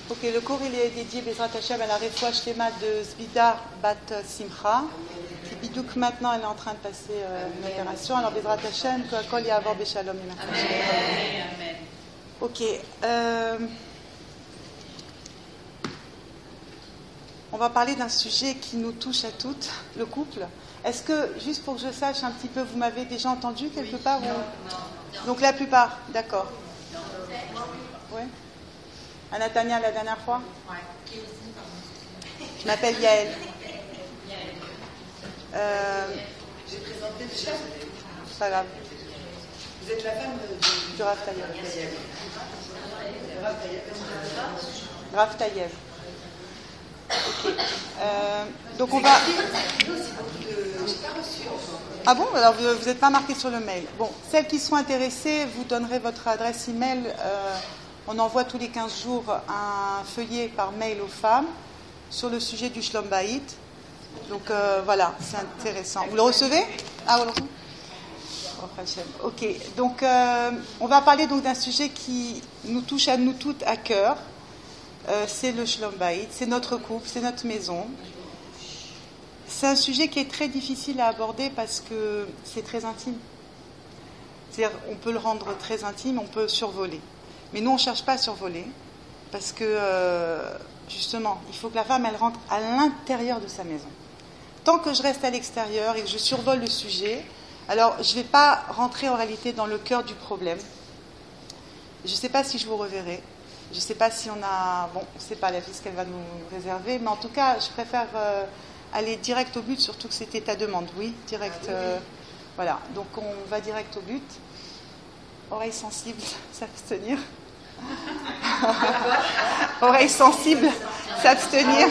Ok, le cours il est dédié Bezrat Hashem à la Refoua Shlema de Zvidar Bat Simcha. Qui bidouk maintenant elle est en train de passer une opération. Alors Bezrat Hashem, que Kol Ya'avor Beshalom. Amen. Ok. On va parler d'un sujet qui nous touche à toutes, le couple. Est-ce que, juste pour que je sache un petit peu, vous m'avez déjà entendu quelque part ou... Non. Donc la plupart, d'accord. Oui. À Natania la dernière fois? Oui. Je m'appelle Yael. J'ai présenté déjà. C'est pas grave. Vous êtes la femme du Rav Taïev. Rav Taïev. Ok. Donc on va... Ah bon? Alors vous n'êtes pas marqué sur le mail. Bon, celles qui sont intéressées, vous donnerez votre adresse email. On envoie tous les 15 jours un feuillet par mail aux femmes sur le sujet du Shlom Bayit. Donc voilà, c'est intéressant. Vous le recevez? Ah, vous le recevez? Ok, donc on va parler donc d'un sujet qui nous touche à nous toutes à cœur. C'est le Shlom Bayit, c'est notre couple, c'est notre maison. C'est un sujet qui est très difficile à aborder parce que c'est très intime. C'est-à-dire, on peut le rendre très intime, on peut survoler. Mais nous, on ne cherche pas à survoler parce que, justement, il faut que la femme, elle rentre à l'intérieur de sa maison. Tant que je reste à l'extérieur et que je survole le sujet, alors je ne vais pas rentrer en réalité dans le cœur du problème. Je ne sais pas si je vous reverrai. Je ne sais pas si on a... Bon, on ne sait pas la vie ce qu'elle va nous réserver, mais en tout cas, je préfère aller direct au but, surtout que c'était ta demande. Oui, direct. Voilà, donc on va direct au but. Oreille sensible, s'abstenir. Oreille sensible, s'abstenir.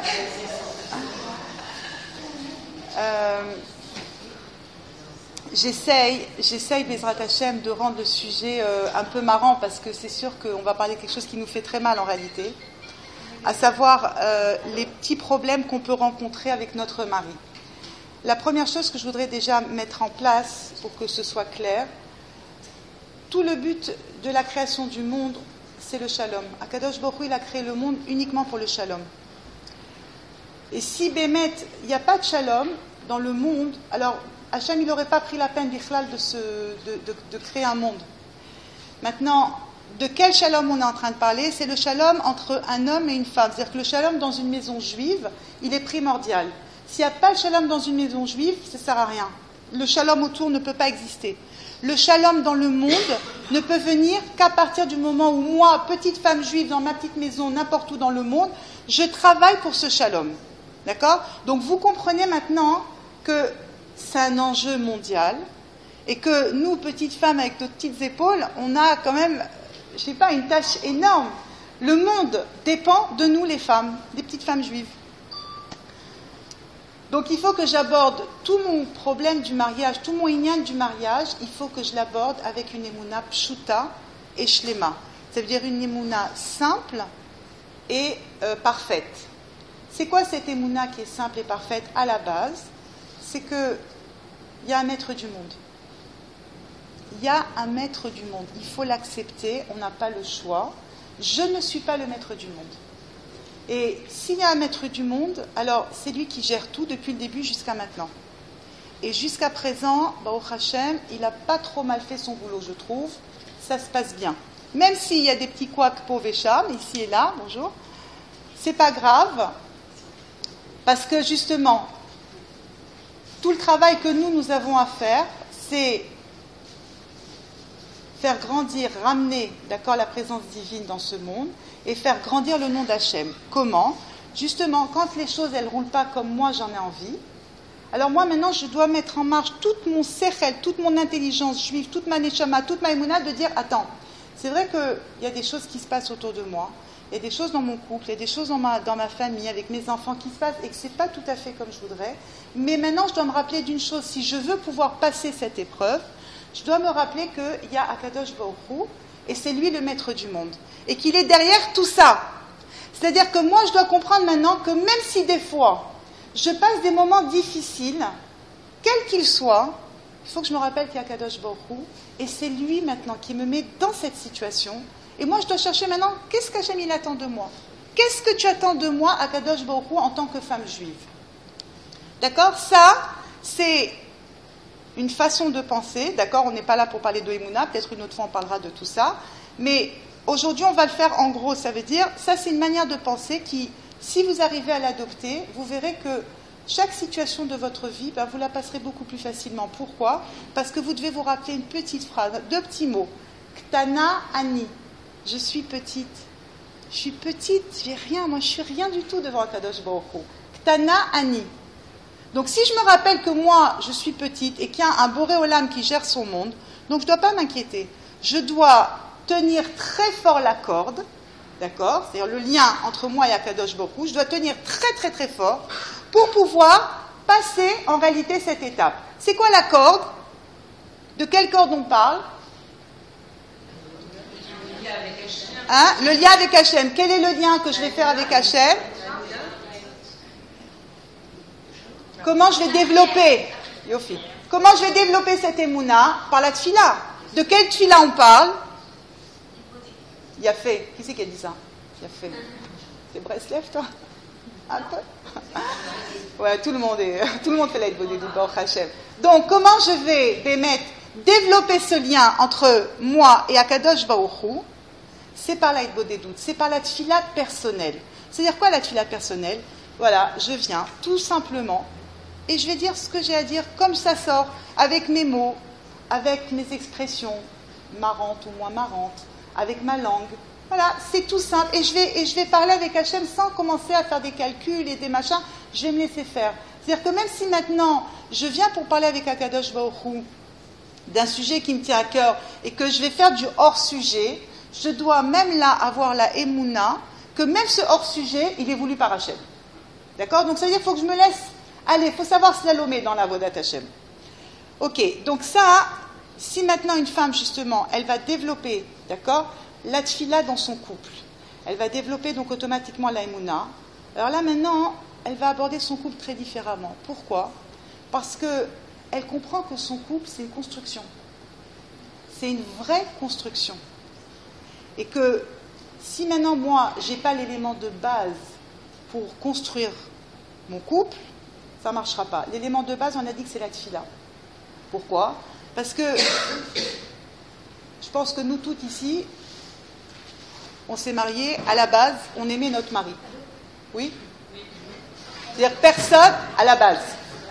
J'essaye, Bezrat Hashem, de rendre le sujet un peu marrant parce que c'est sûr qu'on va parler de quelque chose qui nous fait très mal en réalité, à savoir les petits problèmes qu'on peut rencontrer avec notre mari. La première chose que je voudrais déjà mettre en place pour que ce soit clair, tout le but de la création du monde, c'est le shalom. Akadosh Baruch Hu, il a créé le monde uniquement pour le shalom. Et si Bémet, il n'y a pas de shalom dans le monde, alors Hachem, il n'aurait pas pris la peine d'Ichlal de créer un monde. Maintenant, de quel shalom on est en train de parler? C'est le shalom entre un homme et une femme. C'est-à-dire que le shalom dans une maison juive, il est primordial. S'il n'y a pas le shalom dans une maison juive, ça ne sert à rien. Le shalom autour ne peut pas exister. Le shalom dans le monde ne peut venir qu'à partir du moment où moi, petite femme juive dans ma petite maison, n'importe où dans le monde, je travaille pour ce shalom. D'accord? Donc vous comprenez maintenant que c'est un enjeu mondial et que nous, petites femmes avec nos petites épaules, on a quand même, je ne sais pas, une tâche énorme. Le monde dépend de nous, les femmes, des petites femmes juives. Donc il faut que j'aborde tout mon problème du mariage, tout mon inyan du mariage, il faut que je l'aborde avec une émouna pshuta et shlema. Ça veut dire une émouna simple et parfaite. C'est quoi cette émouna qui est simple et parfaite à la base? C'est qu'il y a un maître du monde. Il y a un maître du monde. Il faut l'accepter, on n'a pas le choix. Je ne suis pas le maître du monde. Et s'il y a un maître du monde, alors c'est lui qui gère tout depuis le début jusqu'à maintenant. Et jusqu'à présent, Baruch Hashem, il n'a pas trop mal fait son boulot, je trouve. Ça se passe bien. Même s'il y a des petits couacs pauvres et charmes, ici et là, bonjour, c'est pas grave, parce que justement, tout le travail que nous avons à faire, c'est faire grandir, ramener, d'accord, la présence divine dans ce monde et faire grandir le nom d'Hachem. Comment? Justement, quand les choses, elles ne roulent pas comme moi, j'en ai envie, alors moi, maintenant, je dois mettre en marche toute mon sechel, toute mon intelligence juive, toute ma neshama, toute ma émouna, de dire, attends, c'est vrai qu'il y a des choses qui se passent autour de moi, il y a des choses dans mon couple, il y a des choses dans ma famille, avec mes enfants qui se passent, et que ce n'est pas tout à fait comme je voudrais. Mais maintenant, je dois me rappeler d'une chose, si je veux pouvoir passer cette épreuve, je dois me rappeler qu'il y a Akadosh Baruch Hu, et c'est lui le maître du monde, et qu'il est derrière tout ça. C'est-à-dire que moi, je dois comprendre maintenant que même si des fois, je passe des moments difficiles, quels qu'ils soient, il faut que je me rappelle qu'il y a Akadosh Baruch Hu, et c'est lui maintenant qui me met dans cette situation, Et moi, je dois chercher maintenant, qu'est-ce qu'Hachem il attend de moi? Qu'est-ce que tu attends de moi, Akadosh Baruch Hu, en tant que femme juive? D'accord? Ça, c'est une façon de penser. D'accord? On n'est pas là pour parler de Emouna. Peut-être une autre fois, on parlera de tout ça. Mais aujourd'hui, on va le faire en gros. Ça veut dire, ça, c'est une manière de penser qui, si vous arrivez à l'adopter, vous verrez que chaque situation de votre vie, vous la passerez beaucoup plus facilement. Pourquoi? Parce que vous devez vous rappeler une petite phrase, 2 petits mots. Ktana Ani. Je suis petite. Je suis petite, j'ai rien. Moi, je suis rien du tout devant Akadosh Baruch Hu. Ktana Ani. Donc, si je me rappelle que moi, je suis petite et qu'il y a un Boré Olam qui gère son monde, donc je ne dois pas m'inquiéter. Je dois tenir très fort la corde, d'accord? C'est-à-dire le lien entre moi et Akadosh Baruch Hu. Je dois tenir très, très, très fort pour pouvoir passer en réalité cette étape. C'est quoi la corde? De quelle corde on parle? Hein? Le lien avec Hachem. Quel est le lien que je vais faire avec Hachem? Comment je vais développer? Yofi. Comment je vais développer cette émouna? Par la tfila. De quelle tfila on parle? Yafé. Qui c'est qui a dit ça? Yafé. C'est Breslev, toi? Un peu? Ouais, tout le monde fait la Hitbodedut Baruch Hachem. Donc, comment je vais développer ce lien entre moi et Akadosh Baruch Hu? C'est par la Hitbodedut, c'est par la tfila personnelle. C'est-à-dire quoi la tfila personnelle? Voilà, je viens tout simplement et je vais dire ce que j'ai à dire comme ça sort, avec mes mots, avec mes expressions, marrantes ou moins marrantes, avec ma langue. Voilà, c'est tout simple. Et je vais parler avec Hachem sans commencer à faire des calculs et des machins. Je vais me laisser faire. C'est-à-dire que même si maintenant, je viens pour parler avec Akadosh Baruch Hu d'un sujet qui me tient à cœur et que je vais faire du hors-sujet, je dois même là avoir la émouna que même ce hors-sujet, il est voulu par Hachem. D'accord? Donc ça veut dire qu'il faut que je me laisse aller. Il faut savoir slalomer dans la vodat Hachem. Ok, donc ça, si maintenant une femme, justement, elle va développer, d'accord, la tfila dans son couple, elle va développer donc automatiquement la émouna. Alors là, maintenant, elle va aborder son couple très différemment. Pourquoi? Parce qu'elle comprend que son couple, c'est une construction. C'est une vraie construction. Et que si maintenant, moi, je n'ai pas l'élément de base pour construire mon couple, ça ne marchera pas. L'élément de base, on a dit que c'est la tfila. Pourquoi? Parce que je pense que nous toutes ici, on s'est mariés, à la base, on aimait notre mari. Oui? C'est-à-dire personne à la base.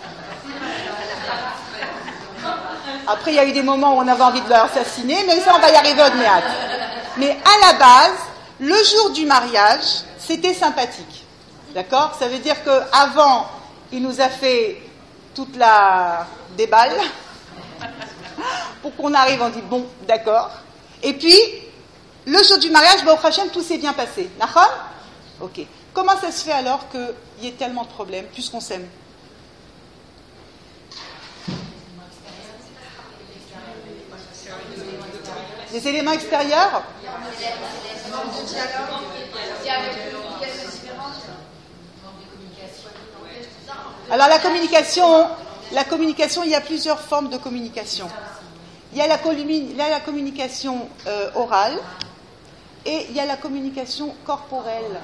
Après, il y a eu des moments où on avait envie de l'assassiner, mais ça, on va y arriver au Dméat. Mais à la base, le jour du mariage, c'était sympathique. D'accord? Ça veut dire qu'avant, il nous a fait toute la déballe pour qu'on arrive, on dit bon, d'accord. Et puis, le jour du mariage, Baruch Hashem, tout s'est bien passé. Nachon? Ok. Comment ça se fait alors qu'il y ait tellement de problèmes, puisqu'on s'aime? Les éléments extérieurs? Alors la communication, il y a plusieurs formes de communication. Il y a la communication orale et il y a la communication corporelle.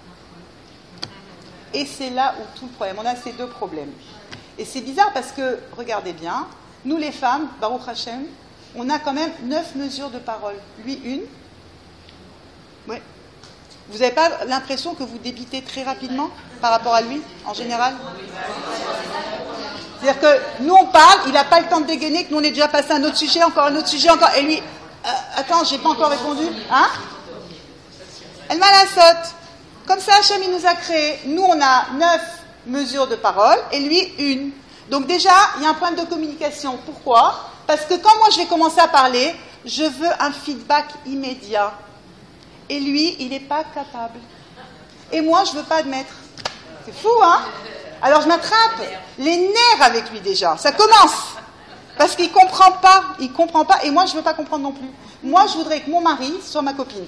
Et c'est là où tout le problème. On a ces deux problèmes. Et c'est bizarre parce que, regardez bien, nous les femmes, Baruch Hashem, on a quand même 9 mesures de parole. Lui, une. Oui. Vous n'avez pas l'impression que vous débitez très rapidement par rapport à lui, en général? C'est-à-dire que nous, on parle, il n'a pas le temps de dégainer, que nous, on est déjà passé à un autre sujet, encore un autre sujet, encore. Et lui, attends, j'ai pas encore répondu. Hein? Elle m'a la saute. Comme ça, Hachem, il nous a créé. Nous, on a 9 mesures de parole, et lui, une. Donc déjà, il y a un problème de communication. Pourquoi? Parce que quand moi, je vais commencer à parler, je veux un feedback immédiat. Et lui, il n'est pas capable. Et moi, je ne veux pas admettre. C'est fou, hein? Alors, je m'attrape les nerfs avec lui déjà. Ça commence. Parce qu'il ne comprend pas. Il ne comprend pas. Et moi, je ne veux pas comprendre non plus. Moi, je voudrais que mon mari soit ma copine.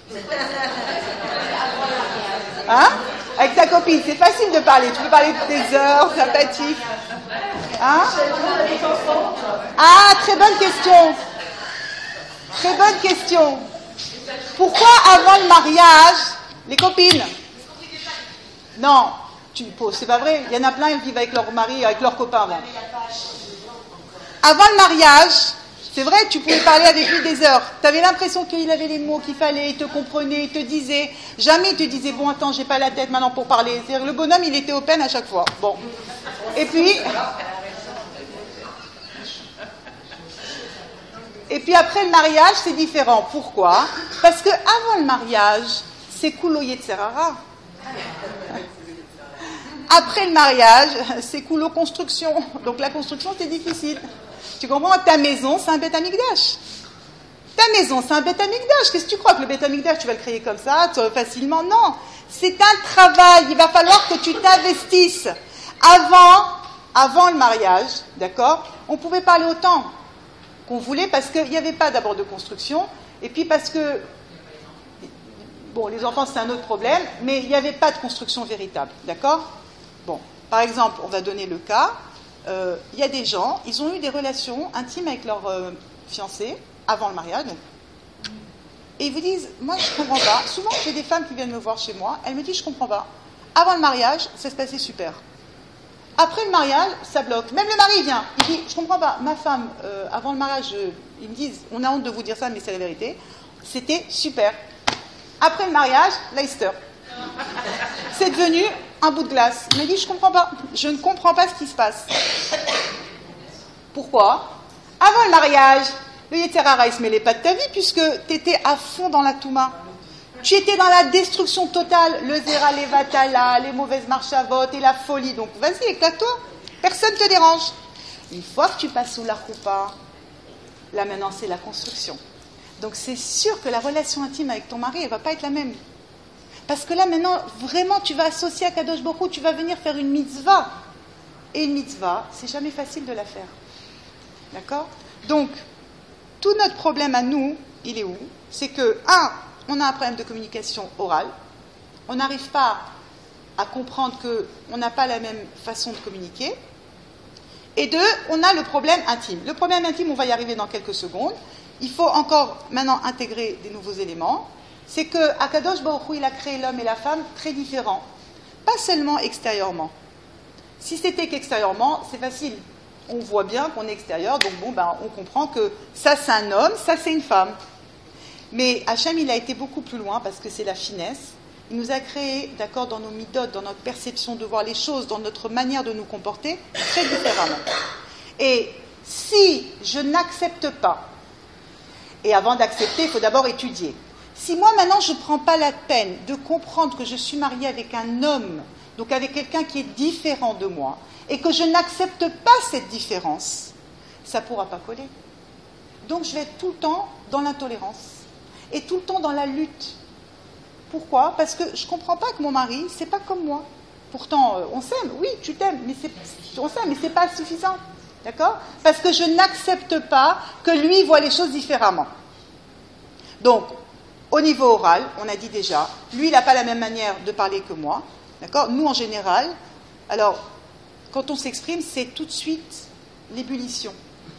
Hein? Avec ta copine, c'est facile de parler. Tu peux parler des heures, sympathique. Hein? Ah, très bonne question. Très bonne question. Pourquoi avant le mariage, les copines? Non, c'est pas vrai. Il y en a plein qui vivent avec leur mari, avec leurs copains avant. Avant le mariage, c'est vrai, tu pouvais parler avec lui des heures. Tu avais l'impression qu'il avait les mots qu'il fallait, il te comprenait, il te disait. Jamais il te disait, bon, attends, j'ai pas la tête maintenant pour parler. C'est-à-dire, le bonhomme, il était open à chaque fois. Bon. Et puis après le mariage, c'est différent. Pourquoi? Parce que avant le mariage, c'est coulo yetzerara. Après le mariage, c'est coulo construction. Donc la construction, c'est difficile. Tu comprends? Ta maison, c'est un Beth Amikdash. Ta maison, c'est un Beth Amikdash. Qu'est-ce que tu crois que le Beth Amikdash, tu vas le créer comme ça, facilement? Non. C'est un travail. Il va falloir que tu t'investisses. Avant le mariage, d'accord? On pouvait parler autant qu'on voulait parce qu'il n'y avait pas d'abord de construction. Et puis parce que, bon, les enfants, c'est un autre problème, mais il n'y avait pas de construction véritable, d'accord? Bon, par exemple, on va donner le cas. Il y a des gens, ils ont eu des relations intimes avec leur fiancé avant le mariage. Donc, et ils vous disent, moi je ne comprends pas. Souvent, j'ai des femmes qui viennent me voir chez moi, elles me disent, je ne comprends pas. Avant le mariage, ça se passait super. Après le mariage, ça bloque. Même le mari vient, il dit, je ne comprends pas. Ma femme, avant le mariage, ils me disent, on a honte de vous dire ça, mais c'est la vérité. C'était super. Après le mariage, Leicester. C'est devenu un bout de glace. Il m'a dit, je comprends pas. Je ne comprends pas ce qui se passe. Pourquoi? Avant le mariage, le Yetzerara, il se mêlait pas de ta vie puisque tu étais à fond dans la Touma. Tu étais dans la destruction totale. Le Zera, les Vatala, les mauvaises marchavot et la folie. Donc vas-y, éclate-toi. Personne ne te dérange. Une fois que tu passes sous la roupa, là maintenant c'est la construction. Donc c'est sûr que la relation intime avec ton mari, elle ne va pas être la même. Parce que là, maintenant, vraiment, tu vas associer à Kadosh Baruch Hu, tu vas venir faire une mitzvah. Et une mitzvah, c'est jamais facile de la faire. D'accord? Donc, tout notre problème à nous, il est où? C'est que, on a un problème de communication orale. On n'arrive pas à comprendre qu'on n'a pas la même façon de communiquer. Et deux, on a le problème intime. Le problème intime, on va y arriver dans quelques secondes. Il faut encore maintenant intégrer des nouveaux éléments. C'est que Akadosh Baruch Hu, il a créé l'homme et la femme très différents. Pas seulement extérieurement. Si c'était qu'extérieurement, c'est facile. On voit bien qu'on est extérieur, donc on comprend que ça c'est un homme, ça c'est une femme. Mais Hachem, il a été beaucoup plus loin parce que c'est la finesse. Il nous a créé, d'accord, dans nos midotes, dans notre perception de voir les choses, dans notre manière de nous comporter, très différemment. Et si je n'accepte pas, et avant d'accepter, il faut d'abord étudier. Si moi, maintenant, je ne prends pas la peine de comprendre que je suis mariée avec un homme, donc avec quelqu'un qui est différent de moi, et que je n'accepte pas cette différence, ça ne pourra pas coller. Donc, je vais être tout le temps dans l'intolérance, et tout le temps dans la lutte. Pourquoi? Parce que je ne comprends pas que mon mari, c'est pas comme moi. Pourtant, on s'aime, oui, tu t'aimes, mais on s'aime, mais ce n'est pas suffisant. D'accord? Parce que je n'accepte pas que lui voit les choses différemment. Donc, au niveau oral, on a dit déjà, lui, il n'a pas la même manière de parler que moi. D'accord? Nous, en général, alors, quand on s'exprime, c'est tout de suite l'ébullition.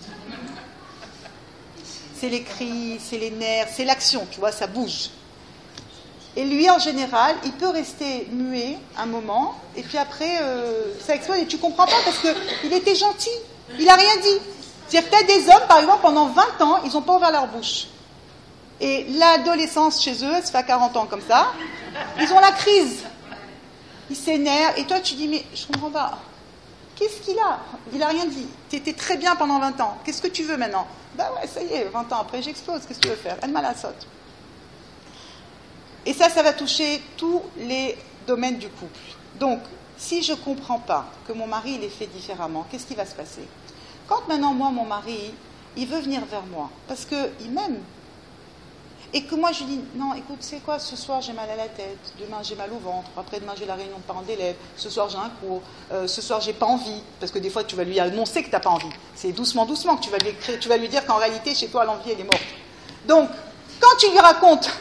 C'est les cris, c'est les nerfs, c'est l'action, tu vois, ça bouge. Et lui, en général, il peut rester muet un moment, et puis après, ça explose, et tu ne comprends pas parce qu'il était gentil, il n'a rien dit. C'est-à-dire que tu as des hommes, par exemple, pendant 20 ans, ils n'ont pas ouvert leur bouche. Et l'adolescence chez eux, ça fait 40 ans comme ça, ils ont la crise. Ils s'énervent, et toi tu dis, mais je ne comprends pas. Qu'est-ce qu'il a? Il n'a rien dit. Tu étais très bien pendant 20 ans. Qu'est-ce que tu veux maintenant? Ben ouais, ça y est, 20 ans après j'explose, qu'est-ce que tu veux faire? Elle m'a la saute. Et ça va toucher tous les domaines du couple. Donc, si je ne comprends pas que mon mari il est fait différemment, qu'est-ce qui va se passer? Quand maintenant, moi, mon mari, il veut venir vers moi, parce qu'il m'aime, et que moi je lui dis, non, écoute, c'est quoi, ce soir j'ai mal à la tête, demain j'ai mal au ventre, après-demain j'ai la réunion de parents d'élèves, ce soir j'ai un cours, ce soir j'ai pas envie, parce que des fois tu vas lui annoncer que tu n'as pas envie. C'est doucement que tu vas lui dire qu'en réalité, chez toi, l'envie, elle est morte. Donc, quand tu lui racontes...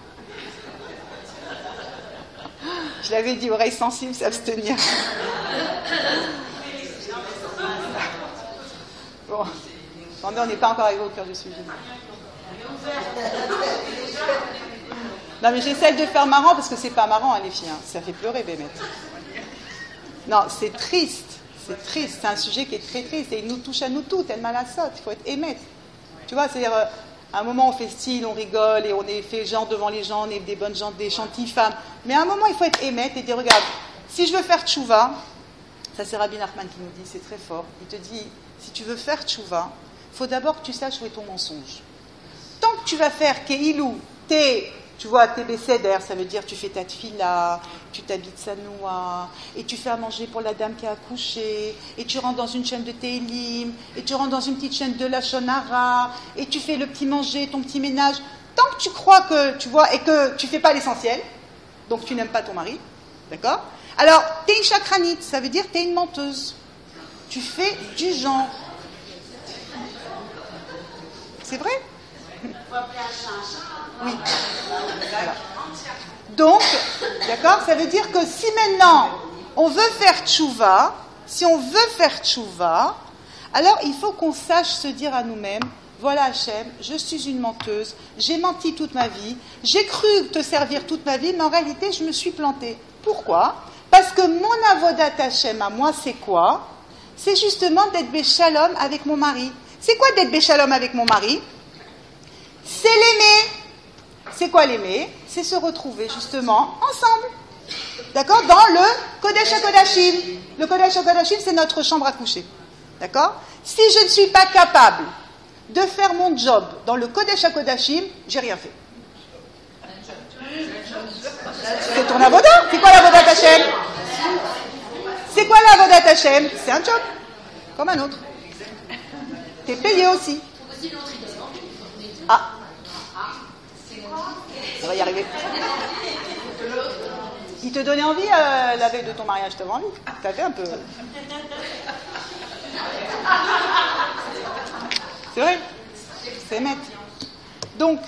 Je l'avais dit, oreilles sensibles, s'abstenir. Bon, attendez, on n'est pas encore arrivé au cœur du sujet. Non, mais j'essaie de faire marrant parce que c'est pas marrant, hein, les filles. Hein. Ça fait pleurer, Bémet. Non, c'est triste. C'est triste. C'est un sujet qui est très triste. Et il nous touche à nous tous, tellement la saute. Il faut être émettre. Tu vois, c'est-à-dire, à un moment, on fait style, on rigole et on est fait genre devant les gens, on est des bonnes gens, des gentilles femmes. Mais à un moment, il faut être émettre et dire, regarde, si je veux faire tchouva, ça c'est Rabbi Nachman qui nous dit, c'est très fort. Il te dit, si tu veux faire tchouva, il faut d'abord que tu saches où est ton mensonge. Tant que tu vas faire keilou, tu vois, t'es bécéder, ça veut dire tu fais ta tfila, tu t'habites sanoua, et tu fais à manger pour la dame qui a accouché, et tu rentres dans une chaîne de Télim, et tu rentres dans une petite chaîne de Lachon Hara, et tu fais le petit manger, ton petit ménage. Tant que tu crois que, tu vois, et que tu fais pas l'essentiel, donc tu n'aimes pas ton mari, d'accord? Alors, t'es une chakranite, ça veut dire t'es une menteuse. Tu fais du genre. C'est vrai? Oui. Voilà. Donc, d'accord, ça veut dire que si maintenant on veut faire tchouva, alors il faut qu'on sache se dire à nous-mêmes, voilà Hachem, je suis une menteuse, j'ai menti toute ma vie, j'ai cru te servir toute ma vie, mais en réalité je me suis plantée. Pourquoi? Parce que mon avodat Hachem à moi, c'est quoi? C'est justement d'être béchalom avec mon mari. C'est quoi d'être béchalom avec mon mari? C'est l'aimer. C'est quoi l'aimer? C'est se retrouver justement ensemble. D'accord? Dans le Kodesh HaKodashim. Le Kodesh HaKodashim, c'est notre chambre à coucher. D'accord? Si je ne suis pas capable de faire mon job dans le Kodesh HaKodashim, j'ai rien fait. C'est ton avodat. C'est quoi l'avodat Hashem? C'est quoi l'avodat Hashem? C'est un job, comme un autre. T'es payé aussi. Ah. On va y arriver. Il te donnait envie la veille de ton mariage, t'avais envie? T'avais un peu. C'est vrai. C'est net. Donc,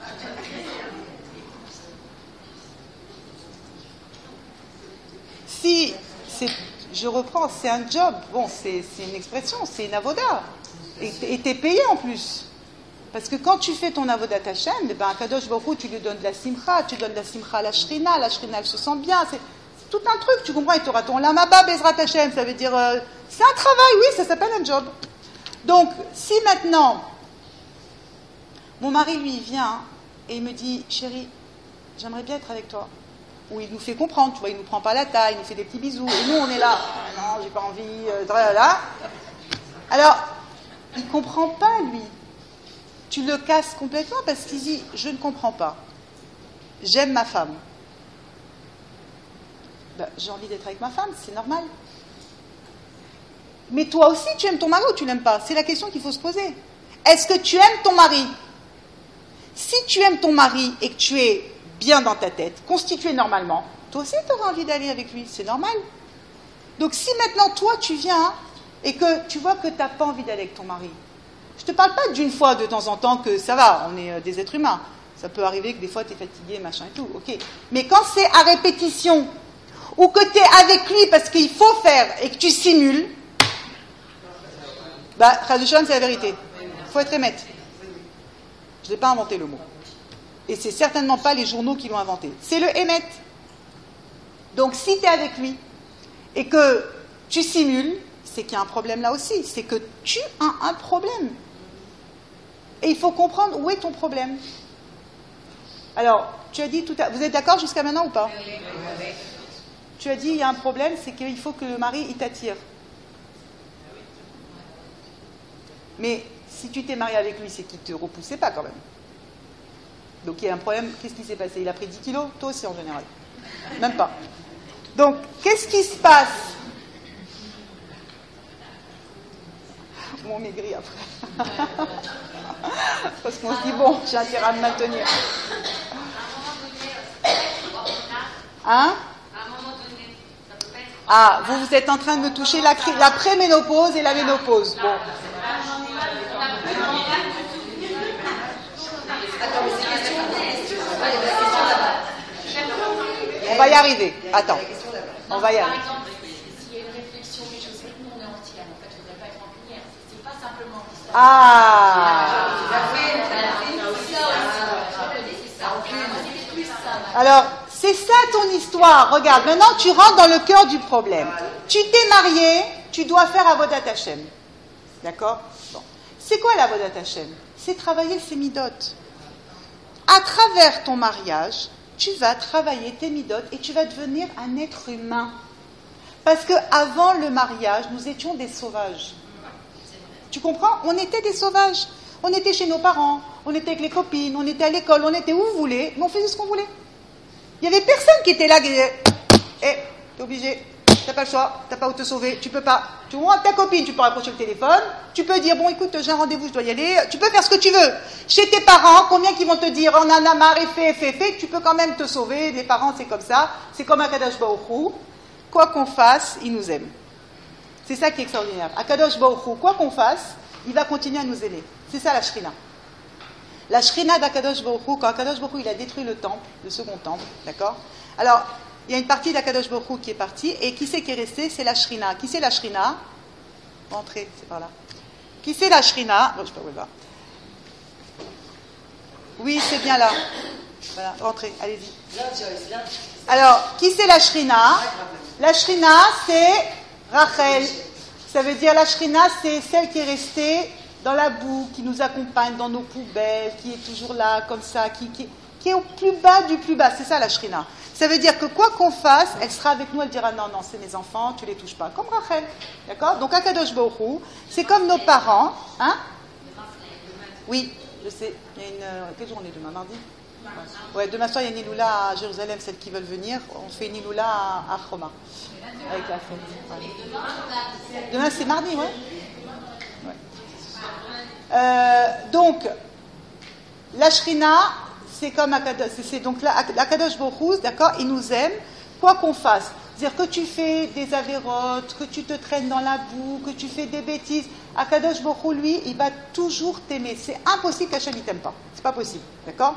si je reprends, c'est un job, bon, c'est une expression, c'est une avoda, et t'es payé en plus. Parce que quand tu fais ton avodat Hashem, eh ben, Kadosh Baruch Hu, tu lui donnes de la simcha, tu donnes de la simcha à la shrina elle se sent bien, c'est tout un truc, tu comprends, et tu auras ton lamaba bezrat Hashem, ça veut dire, c'est un travail, oui, ça s'appelle un job. Donc, si maintenant, mon mari, lui, vient, et il me dit, chérie, j'aimerais bien être avec toi, ou il nous fait comprendre, tu vois, il nous prend pas la taille, il nous fait des petits bisous, et nous, on est là, non, j'ai pas envie, là. Alors, il comprend pas, lui. Tu le casses complètement parce qu'il dit « Je ne comprends pas. J'aime ma femme. Ben, j'ai envie d'être avec ma femme, c'est normal. Mais toi aussi, tu aimes ton mari ou tu l'aimes pas? C'est la question qu'il faut se poser. Est-ce que tu aimes ton mari? Si tu aimes ton mari et que tu es bien dans ta tête, constitué normalement, toi aussi tu auras envie d'aller avec lui, c'est normal. Donc si maintenant toi tu viens et que tu vois que tu n'as pas envie d'aller avec ton mari, je ne te parle pas d'une fois de temps en temps que ça va, on est des êtres humains. Ça peut arriver que des fois tu es fatigué, machin et tout, ok. Mais quand c'est à répétition, ou que tu es avec lui parce qu'il faut faire et que tu simules, bah, Chazushan, c'est la vérité. Il faut être émettre. Je n'ai pas inventé le mot. Et c'est certainement pas les journaux qui l'ont inventé. C'est le émettre. Donc si tu es avec lui et que tu simules, c'est qu'il y a un problème là aussi. C'est que tu as un problème. Et il faut comprendre où est ton problème. Alors, tu as dit tout à... Vous êtes d'accord jusqu'à maintenant ou pas? Tu as dit, il y a un problème, c'est qu'il faut que le mari, il t'attire. Mais si tu t'es marié avec lui, c'est qu'il ne te repoussait pas quand même. Donc il y a un problème, qu'est-ce qui s'est passé? Il a pris 10 kilos? Toi aussi en général. Même pas. Donc, qu'est-ce qui se passe? On maigrit après. Parce qu'on se dit, bon, j'ai intérêt à me maintenir. Hein? Ah, vous êtes en train de me toucher la préménopause et la ménopause. Bon. On va y arriver. Attends. On va y arriver. Ah. Alors, c'est ça ton histoire. Regarde, maintenant tu rentres dans le cœur du problème. Tu t'es marié, tu dois faire Avodat Hashem. D'accord? Bon. C'est quoi l'Avodat Hashem? C'est travailler ses midotes. À travers ton mariage, tu vas travailler tes midotes et tu vas devenir un être humain. Parce qu'avant le mariage, nous étions des sauvages. Tu comprends? On était des sauvages. On était chez nos parents, on était avec les copines, on était à l'école, on était où vous voulez, mais on faisait ce qu'on voulait. Il n'y avait personne qui était là qui disait « Eh, t'es obligé, t'as pas le choix, t'as pas où te sauver, tu peux pas. » Tu vois, ta copine, tu peux raccrocher le téléphone, tu peux dire « Bon, écoute, j'ai un rendez-vous, je dois y aller. » Tu peux faire ce que tu veux. Chez tes parents, combien qui vont te dire « On en a marre et fais. » Tu peux quand même te sauver. Les parents, c'est comme ça. C'est comme Akadosh Baruch Hu. Quoi qu'on fasse, il nous aime. C'est ça qui est extraordinaire. Akadosh Baruch Hu, quoi qu'on fasse, il va continuer à nous aimer. C'est ça la Shrina. La Shrina d'Akadosh Baruch Hu, quand Akadosh Baruch Hu, il a détruit le temple, le second temple, d'accord? Alors, il y a une partie d'Akadosh Baruch Hu qui est partie, et qui c'est qui est resté? C'est la Shrina. Qui c'est la Shrina? Rentrez, c'est par là. Qui c'est la Shrina? Bon, je sais pas où elle va. Oui, c'est bien là. Voilà, rentrez, allez-y. Alors, qui c'est la Shrina? La Shrina, c'est Rachel. Ça veut dire la Shrina, c'est celle qui est restée dans la boue, qui nous accompagne dans nos poubelles, qui est toujours là, comme ça, qui est au plus bas du plus bas. C'est ça la Shrina. Ça veut dire que quoi qu'on fasse, elle sera avec nous, elle dira non, c'est mes enfants, tu les touches pas. Comme Rachel. D'accord? Donc Akadosh Baruch Hu, c'est comme nos parents. Hein? Oui, je sais. Il y a une. Quelle journée demain? Mardi? Ouais, demain soir, il y a une Iloula à Jérusalem, celles qui veulent venir. On fait une Iloula à Choma. Avec la fête. Ouais. Demain, c'est mardi, ouais. Donc, la Shrina, c'est comme c'est donc l'Akadosh Baruch Hu, d'accord, il nous aime, quoi qu'on fasse. C'est-à-dire que tu fais des avérotes, que tu te traînes dans la boue, que tu fais des bêtises, Akadosh Baruch Hu, lui, il va toujours t'aimer. C'est impossible qu'Hachem ne t'aime pas. C'est pas possible, d'accord?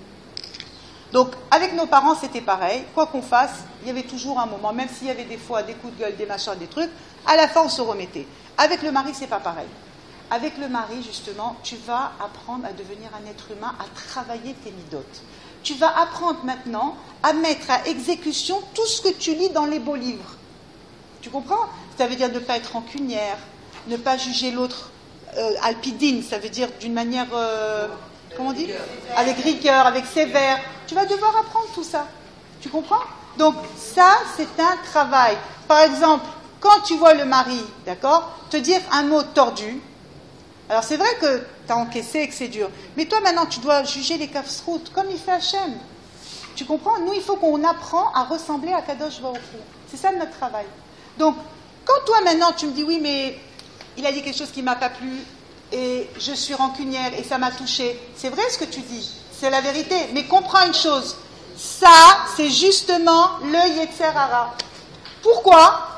Donc, avec nos parents, c'était pareil. Quoi qu'on fasse, il y avait toujours un moment, même s'il y avait des fois des coups de gueule, des machins, des trucs, à la fin, on se remettait. Avec le mari, c'est pas pareil. Avec le mari, justement, tu vas apprendre à devenir un être humain, à travailler tes midotes. Tu vas apprendre maintenant à mettre à exécution tout ce que tu lis dans les beaux livres. Tu comprends? Ça veut dire ne pas être rancunière, ne pas juger l'autre alpidine, ça veut dire d'une manière, comment on dit? Avec rigueur, avec sévère. Tu vas devoir apprendre tout ça. Tu comprends? Donc ça, c'est un travail. Par exemple, quand tu vois le mari, d'accord, te dire un mot tordu, alors c'est vrai que tu as encaissé et que c'est dur, mais toi maintenant tu dois juger les kafsrout comme il fait Hachem. Tu comprends? Nous, il faut qu'on apprend à ressembler à Kadosh Baruch Hu. C'est ça notre travail. Donc, quand toi maintenant tu me dis oui, mais il a dit quelque chose qui ne m'a pas plu, et je suis rancunière et ça m'a touché, c'est vrai ce que tu dis, c'est la vérité, mais comprends une chose, ça c'est justement le Yetzer Hara. Pourquoi?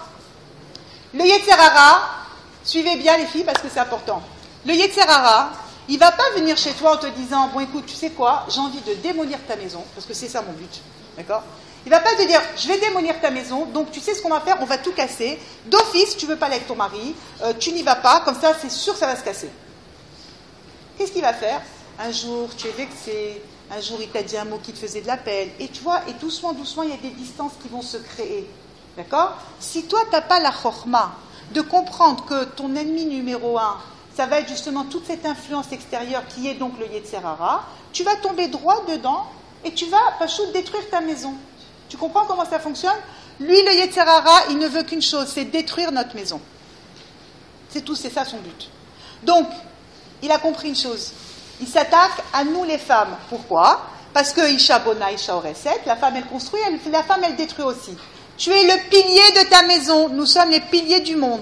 Le Yetzer Hara, suivez bien les filles parce que c'est important. Le Yetzer Hara, il ne va pas venir chez toi en te disant « Bon, écoute, tu sais quoi, j'ai envie de démolir ta maison, parce que c'est ça mon but. » D'accord? Il ne va pas te dire « Je vais démolir ta maison, donc tu sais ce qu'on va faire, on va tout casser. D'office, tu ne veux pas aller avec ton mari, tu n'y vas pas, comme ça, c'est sûr que ça va se casser. » Qu'est-ce qu'il va faire? Un jour, tu es vexé, un jour, il t'a dit un mot qui te faisait de la peine, et tu vois, et doucement, il y a des distances qui vont se créer. D'accord? Si toi, tu n'as pas la chorma de comprendre que ton ennemi numéro 1, ça va être justement toute cette influence extérieure qui est donc le Yetzer Hara, tu vas tomber droit dedans et tu vas détruire ta maison. Tu comprends comment ça fonctionne? Lui, le Yetzer Hara, il ne veut qu'une chose, c'est détruire notre maison. C'est tout, c'est ça son but. Donc, il a compris une chose. Il s'attaque à nous les femmes. Pourquoi? Parce que Isha Bona, Isha Oreset, la femme elle construit, la femme elle détruit aussi. Tu es le pilier de ta maison, nous sommes les piliers du monde.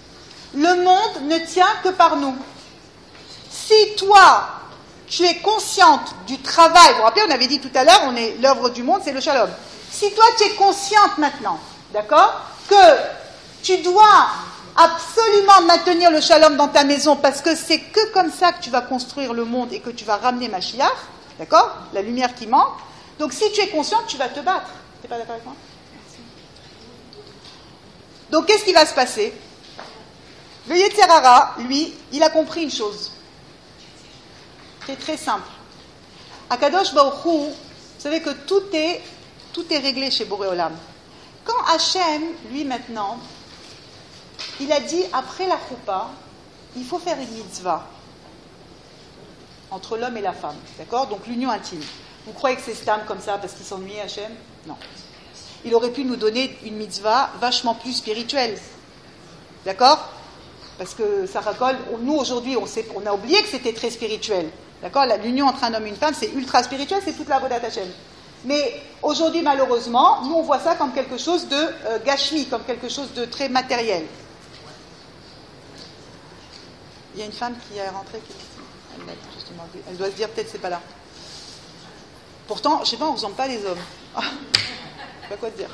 Le monde ne tient que par nous. Si toi, tu es consciente du travail, vous vous rappelez, on avait dit tout à l'heure, l'œuvre du monde, c'est le shalom. Si toi, tu es consciente maintenant, d'accord, que tu dois absolument maintenir le shalom dans ta maison, parce que c'est que comme ça que tu vas construire le monde et que tu vas ramener Mashiach, d'accord, la lumière qui manque. Donc si tu es consciente, tu vas te battre. Tu n'es pas d'accord avec moi? Donc qu'est-ce qui va se passer? Le Yetzer Hara, lui, il a compris une chose. C'est très simple. Akadosh Baruch Hu, Vous savez que tout est réglé chez Boré Olam. Quand Hachem, lui maintenant, il a dit après la choupa, il faut faire une mitzvah entre l'homme et la femme, d'accord? Donc l'union intime. Vous croyez que c'est stam comme ça parce qu'il s'ennuyait Hachem? Non. Il aurait pu nous donner une mitzvah vachement plus spirituelle, d'accord? Parce que Sarakol, nous aujourd'hui, on a oublié que c'était très spirituel, d'accord? L'union entre un homme et une femme, c'est ultra spirituel, c'est toute la Avodat Hachem. Mais aujourd'hui, malheureusement, nous on voit ça comme quelque chose de gashmi, comme quelque chose de très matériel. Il y a une femme qui est rentrée, elle doit se dire peut-être c'est pas là. Pourtant, je sais pas, on ne ressemble pas les hommes. Je sais pas quoi te dire.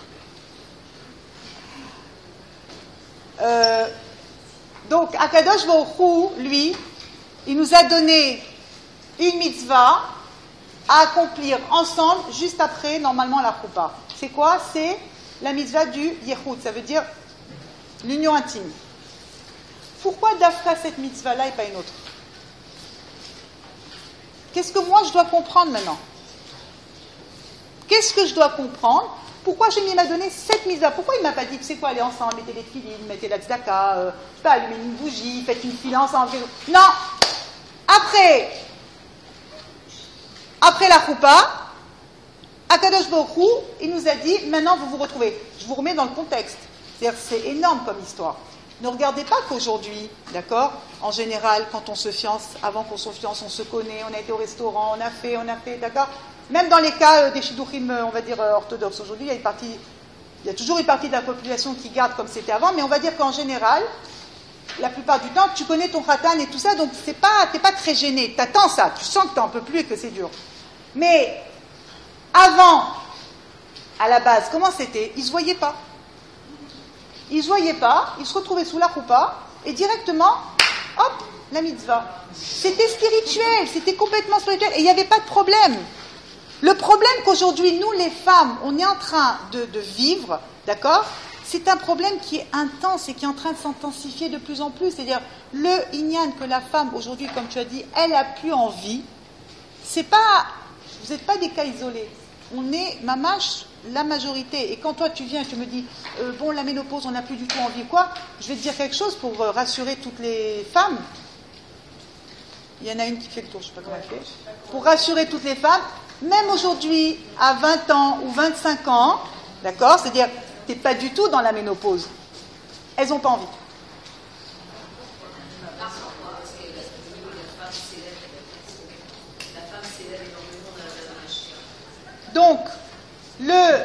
Donc, Akadosh Baruch Hu, lui, il nous a donné une mitzvah à accomplir ensemble juste après, normalement, la choupa. C'est quoi? C'est la mitzvah du Yehud, ça veut dire l'union intime. Pourquoi d'Afka cette mitzvah-là et pas une autre? Qu'est-ce que moi je dois comprendre maintenant? Qu'est-ce que je dois comprendre? Pourquoi il m'a donné cette mitzvah? Pourquoi il ne m'a pas dit, tu sais quoi, allez ensemble, mettez les filines, mettez la tzedaka, je sais pas, allumez une bougie, faites une file ensemble. Non! Après la choupa, Akadosh Baruch Hu, il nous a dit, maintenant vous vous retrouvez. Je vous remets dans le contexte. C'est-à-dire, c'est énorme comme histoire. Ne regardez pas qu'aujourd'hui, d'accord, en général, quand on se fiance, avant qu'on se fiance, on se connaît, on a été au restaurant, on a fait, d'accord. Même dans les cas des shidduchim, on va dire orthodoxes, aujourd'hui, il y a toujours une partie de la population qui garde comme c'était avant, mais on va dire qu'en général, la plupart du temps, tu connais ton khatan et tout ça, donc t'es pas très gêné. T'attends ça, tu sens que t'en peux plus et que c'est dur. Mais avant, à la base, comment c'était? Ils se voyaient pas. Ils se voyaient pas, ils se retrouvaient sous la choupa et directement, hop, la mitzvah. C'était spirituel, c'était complètement spirituel et il n'y avait pas de problème. Le problème qu'aujourd'hui, nous les femmes, on est en train de vivre, d'accord, c'est un problème qui est intense et qui est en train de s'intensifier de plus en plus. C'est-à-dire, le inyan que la femme, aujourd'hui, comme tu as dit, elle a plus envie, c'est pas, vous n'êtes pas des cas isolés. On est, mamache, la majorité. Et quand toi, tu viens et tu me dis, bon, la ménopause, on n'a plus du tout envie, quoi, je vais te dire quelque chose pour rassurer toutes les femmes. Il y en a une qui fait le tour, je ne sais pas comment elle fait. Pour rassurer toutes les femmes, même aujourd'hui, à 20 ans ou 25 ans, d'accord, c'est-à-dire, tu n'es pas du tout dans la ménopause. Elles n'ont pas envie. Donc, le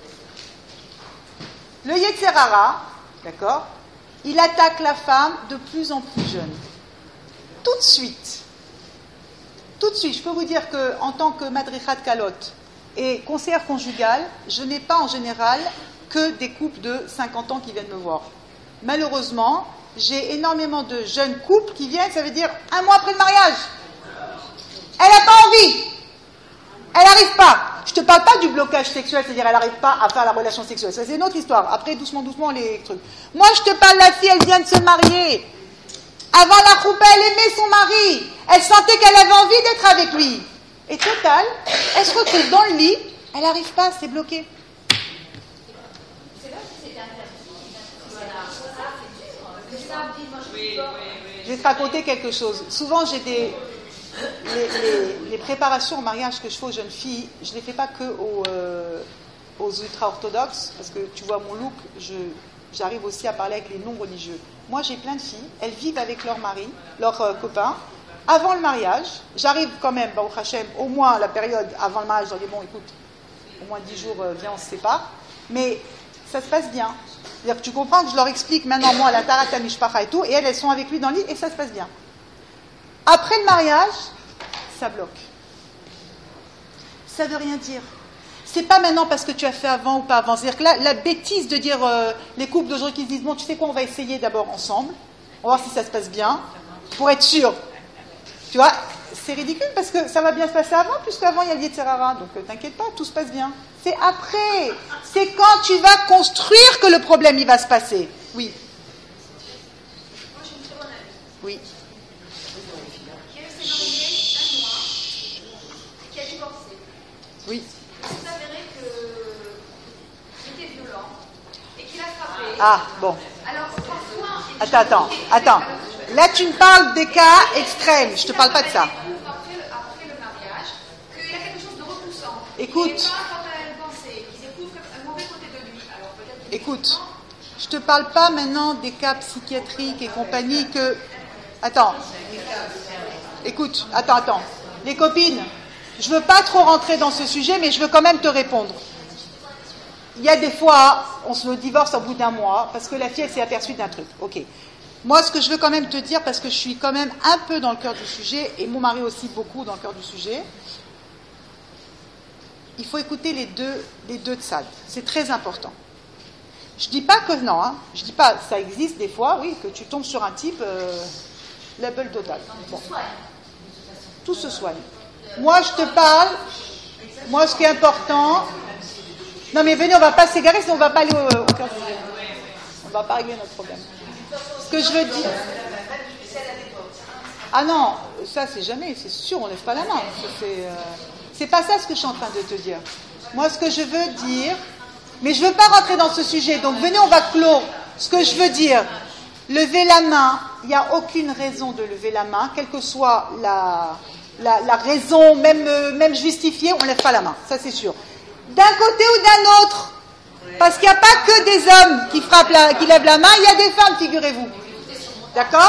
Yetzer Hara, d'accord, il attaque la femme de plus en plus jeune. Tout de suite, je peux vous dire qu'en tant que madrichat kalot et conseillère conjugale, je n'ai pas en général que des couples de 50 ans qui viennent me voir. Malheureusement, j'ai énormément de jeunes couples qui viennent, ça veut dire 1 mois après le mariage. Elle n'a pas envie. Elle n'arrive pas. Je ne te parle pas du blocage sexuel, c'est-à-dire elle n'arrive pas à faire la relation sexuelle. Ça, c'est une autre histoire. Après, doucement, les trucs. Moi, je te parle de la fille, elle vient de se marier. Avant la choupa, elle aimait son mari. Elle sentait qu'elle avait envie d'être avec lui. Et total, elle se retrouve dans le lit, elle n'arrive pas, c'est bloqué. Je vais te raconter quelque chose. Souvent, j'ai les préparations au mariage que je fais aux jeunes filles, je ne les fais pas que aux ultra-orthodoxes, parce que tu vois mon look, j'arrive aussi à parler avec les non-religieux. Moi, j'ai plein de filles, elles vivent avec leur mari, leur copain. Avant le mariage, j'arrive quand même, Baruch Hashem, au moins la période avant le mariage, je leur dis, bon, écoute, au moins 10 jours, viens, on se sépare. Mais ça se passe bien. C'est-à-dire que tu comprends que je leur explique maintenant, moi, la Tarata Mishpacha et tout, et elles sont avec lui dans le lit, et ça se passe bien. Après le mariage, ça bloque. Ça veut rien dire. C'est pas maintenant parce que tu as fait avant ou pas avant. C'est-à-dire que là, la bêtise de dire, les couples d'aujourd'hui qui se disent, bon, tu sais quoi, on va essayer d'abord ensemble, on va voir si ça se passe bien, pour être sûr. Tu vois, c'est ridicule parce que ça va bien se passer avant, puisqu'avant il y a le Yetzer Hara. Donc t'inquiète pas, tout se passe bien. C'est après. C'est quand tu vas construire que le problème il va se passer. Oui. Moi j'ai une très bonne amie. Oui. Qui s'est mariée 1 mois, qui a divorcé. Oui. Ah, bon. Alors, parfois... Attends. Là, tu me parles des cas extrêmes. Je te parle pas de ça. Après le mariage, qu'il y a quelque chose de repoussant. Écoute. Et pas quand elle pensait, qu'ils découvrent un mauvais côté de lui. Alors, peut-être... Écoute, je te parle pas maintenant des cas psychiatriques et compagnie que... Attends. Écoute, attends. Les copines, je veux pas trop rentrer dans ce sujet, mais je veux quand même te répondre. Il y a des fois, on se divorce au bout d'un mois, parce que la fille, elle s'est aperçue d'un truc. Ok. Moi, ce que je veux quand même te dire, parce que je suis quand même un peu dans le cœur du sujet, et mon mari aussi beaucoup dans le cœur du sujet, il faut écouter les deux tzad. C'est très important. Je dis pas que non, hein. Je dis pas, ça existe des fois, oui, que tu tombes sur un type label total. Bon. Tout se soigne. Moi, je te parle, moi, ce qui est important... Non, mais venez, on va pas s'égarer, sinon on va pas aller au cœur du sujet. On va pas régler notre problème. Ce que je veux dire... Ah non, ça c'est jamais, c'est sûr, on lève pas la main. C'est pas ça ce que je suis en train de te dire. Moi, ce que je veux dire... Mais je veux pas rentrer dans ce sujet, donc venez, on va clore. Ce que je veux dire, lever la main, il n'y a aucune raison de lever la main, quelle que soit la raison, même justifiée, on ne lève pas la main, ça c'est sûr. D'un côté ou d'un autre, parce qu'il n'y a pas que des hommes qui lèvent la main, il y a des femmes, figurez-vous. D'accord ?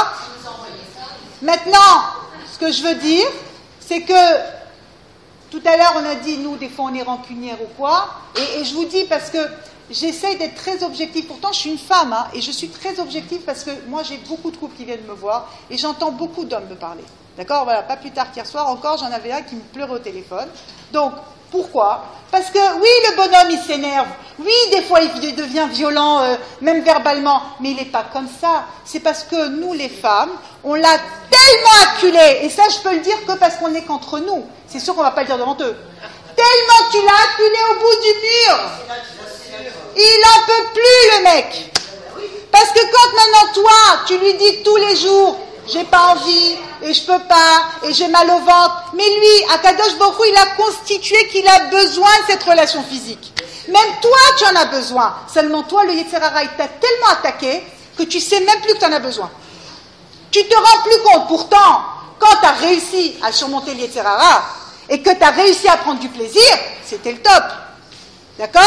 Maintenant, ce que je veux dire, c'est que tout à l'heure, on a dit, nous, des fois, on est rancunière ou quoi, et je vous dis parce que j'essaye d'être très objective. Pourtant, je suis une femme, hein, et je suis très objective parce que moi, j'ai beaucoup de couples qui viennent me voir, et j'entends beaucoup d'hommes me parler. D'accord ? Voilà, pas plus tard qu'hier soir, encore, j'en avais un qui me pleurait au téléphone. Donc, pourquoi ? Parce que, oui, le bonhomme, il s'énerve. Oui, des fois, il devient violent, même verbalement. Mais il n'est pas comme ça. C'est parce que nous, les femmes, on l'a tellement acculé. Et ça, je peux le dire que parce qu'on n'est qu'entre nous. C'est sûr qu'on ne va pas le dire devant eux. Tellement tu l'as acculé au bout du mur. Il n'en peut plus, le mec. Parce que quand maintenant, toi, tu lui dis tous les jours, j'ai pas envie, et je peux pas, et j'ai mal au ventre. Mais lui, Akadosh Baruch Hu, il a constitué qu'il a besoin de cette relation physique. Même toi, tu en as besoin. Seulement toi, le Yetzer Hara, il t'a tellement attaqué que tu sais même plus que tu en as besoin. Tu te rends plus compte. Pourtant, quand tu as réussi à surmonter le Yetzer Hara, et que tu as réussi à prendre du plaisir, c'était le top. D'accord ?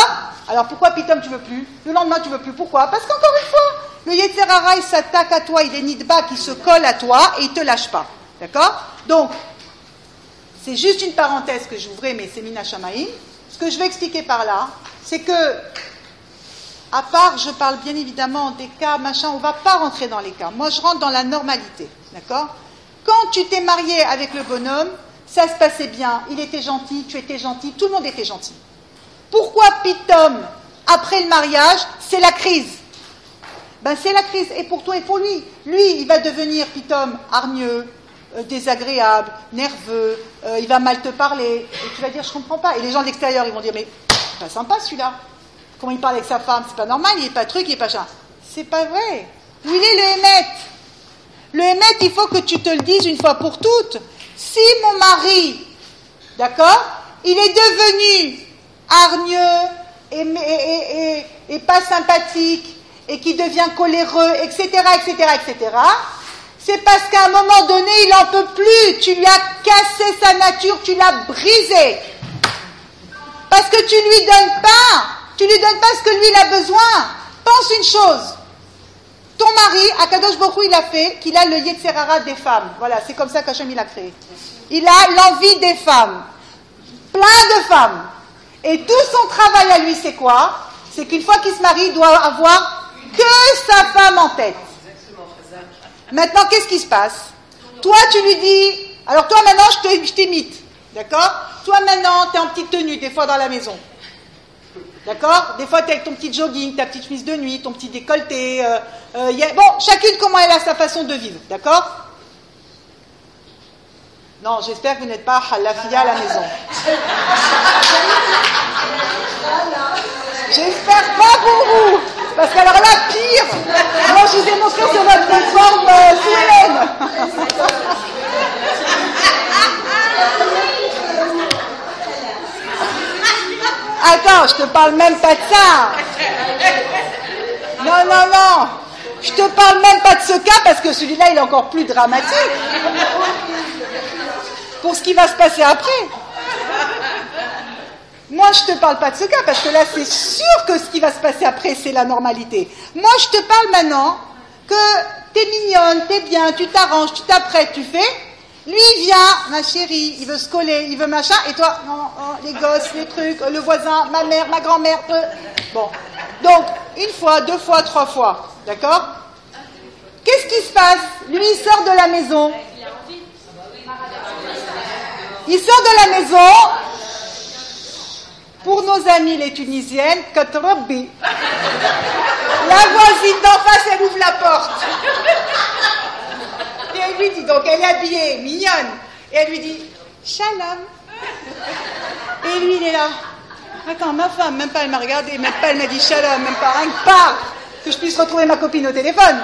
Alors pourquoi, Pitom, tu veux plus ? Le lendemain, tu veux plus. Pourquoi ? Parce qu'encore une fois, le Yetzer Hara, il s'attaque à toi, il est nidba, qui se colle à toi et il ne te lâche pas. D'accord ? Donc, c'est juste une parenthèse que j'ouvrais, mais c'est Mina Shamaïm. Ce que je vais expliquer par là, c'est que, à part, je parle bien évidemment des cas, machin, on ne va pas rentrer dans les cas. Moi, je rentre dans la normalité. D'accord ? Quand tu t'es marié avec le bonhomme, ça se passait bien, il était gentil, tu étais gentil, tout le monde était gentil. Pourquoi Pitom, après le mariage, c'est la crise ? Ben c'est la crise, et pour toi et pour lui. Lui, il va devenir, Pitom, hargneux, désagréable, nerveux, il va mal te parler, et tu vas dire, je comprends pas. Et les gens de l'extérieur, ils vont dire, mais c'est pas sympa celui-là. Comment il parle avec sa femme, c'est pas normal, il est pas truc, il est pas ça. C'est pas vrai. Où il est le Hémet ? Le Hémet, il faut que tu te le dises une fois pour toutes. Si mon mari, d'accord, il est devenu hargneux et pas sympathique, et qui devient coléreux, etc., c'est parce qu'à un moment donné, il n'en peut plus. Tu lui as cassé sa nature, tu l'as brisé. Parce que tu lui donnes pas ce que lui, il a besoin. Pense une chose. Ton mari, Akadosh Baruch Hu, il a fait qu'il a le Yetzer Hara des femmes. Voilà, c'est comme ça qu'Hachem il a créé. Il a l'envie des femmes. Plein de femmes. Et tout son travail à lui, c'est quoi ? C'est qu'une fois qu'il se marie, il doit avoir que sa femme en tête. Maintenant, qu'est-ce qui se passe ? Toi, tu lui dis... Alors toi, maintenant, je t'imite. D'accord ? Toi, maintenant, tu es en petite tenue, des fois, dans la maison. D'accord ? Des fois, tu es avec ton petit jogging, ta petite chemise de nuit, ton petit décolleté. Bon, chacune, comment elle a sa façon de vivre. D'accord ? Non, j'espère que vous n'êtes pas halafia à la maison. J'espère pas pour vous. Parce qu'alors là, pire. Moi, je vous ai montré sur notre plateforme Hélène. Attends, je te parle même pas de ça. Non. Je te parle même pas de ce cas parce que celui-là, il est encore plus dramatique. Pour ce qui va se passer après. Moi, je te parle pas de ce cas parce que là, c'est sûr que ce qui va se passer après, c'est la normalité. Moi, je te parle maintenant que t'es mignonne, t'es bien, tu t'arranges, tu t'apprêtes, tu fais. Lui, il vient, ma chérie, il veut se coller, il veut machin, et toi, non, les gosses, les trucs, le voisin, ma mère, ma grand-mère, bon. Donc, une fois, 2 fois, 3 fois, d'accord? Qu'est-ce qui se passe? Lui, il sort de la maison. Il sort de la maison, pour nos amies les Tunisiennes, Katrabi. La voisine d'en face, elle ouvre la porte. Et elle lui dit, donc elle est habillée, mignonne. Et elle lui dit, Shalom. Et lui, il est là. Attends, ma femme, même pas elle m'a regardé, même pas elle m'a dit Shalom, même pas rien que pas que je puisse retrouver ma copine au téléphone.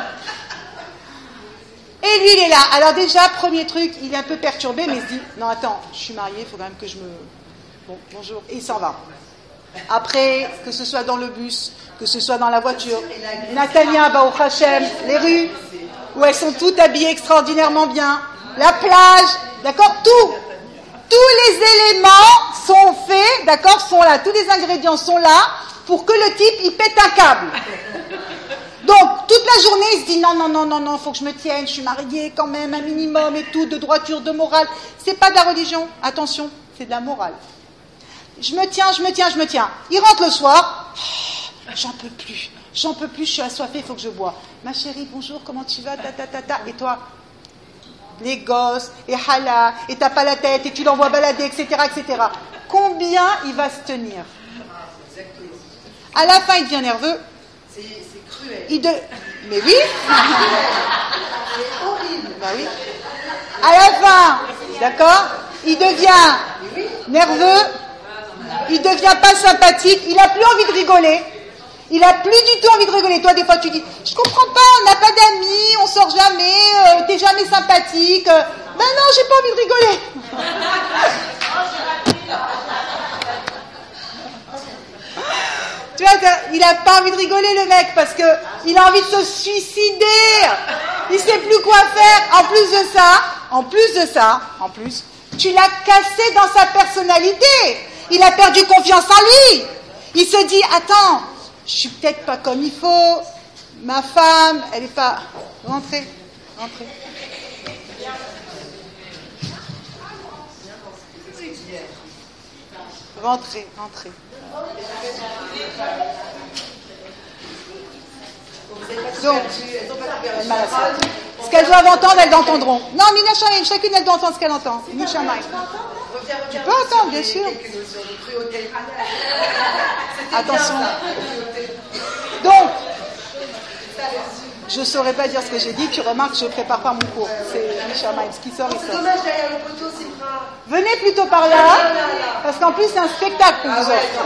Et lui, il est là. Alors déjà, premier truc, il est un peu perturbé, mais il se dit, non, attends, je suis mariée, il faut quand même que je me... Bon, bonjour. Et il s'en va. Après, que ce soit dans le bus, que ce soit dans la voiture, Nathalia, Baruch Hashem, les rues, où elles sont toutes habillées extraordinairement bien, la plage, d'accord, tout. Tous les éléments sont faits, d'accord, sont là. Tous les ingrédients sont là pour que le type, il pète un câble. Donc, toute la journée, il se dit non, faut que je me tienne, je suis mariée quand même, un minimum et tout, de droiture, de morale. C'est pas de la religion, attention, c'est de la morale. Je me tiens. Il rentre le soir, j'en peux plus, je suis assoiffée, il faut que je bois. Ma chérie, bonjour, comment tu vas, et toi, les gosses, et hala, et t'as pas la tête, et tu l'envoies balader, etc., etc. Combien il va se tenir? À la fin, il devient nerveux. C'est cruel. Mais oui. C'est horrible. Bah oui. À la fin, d'accord, il devient nerveux, il devient pas sympathique, il a plus envie de rigoler. Il a plus du tout envie de rigoler. Toi, des fois, tu dis, je comprends pas, on n'a pas d'amis, on sort jamais, t'es jamais sympathique. Ben non, j'ai pas envie de rigoler. Tu vois, il a pas envie de rigoler, le mec, parce que il a envie de se suicider. Il sait plus quoi faire. En plus, tu l'as cassé dans sa personnalité. Il a perdu confiance en lui. Il se dit, attends, je suis peut-être pas comme il faut. Ma femme, elle est pas... Rentrez. Rentrez. Donc, ce qu'elles doivent entendre, elles l'entendront. Non, Mina Shamaim, chacune, elle doit entendre ce qu'elle entend. Mina Shamaim. Tu peux entendre, bien sûr. Attention. Donc, je ne saurais pas dire ce que j'ai dit. Tu remarques, je ne prépare pas mon cours. C'est Mina Shamaim. Ce qui sort, il sort. C'est dommage derrière le poteau, c'est grave. Venez plutôt par là, parce qu'en plus, c'est un spectacle qu'on vous offre.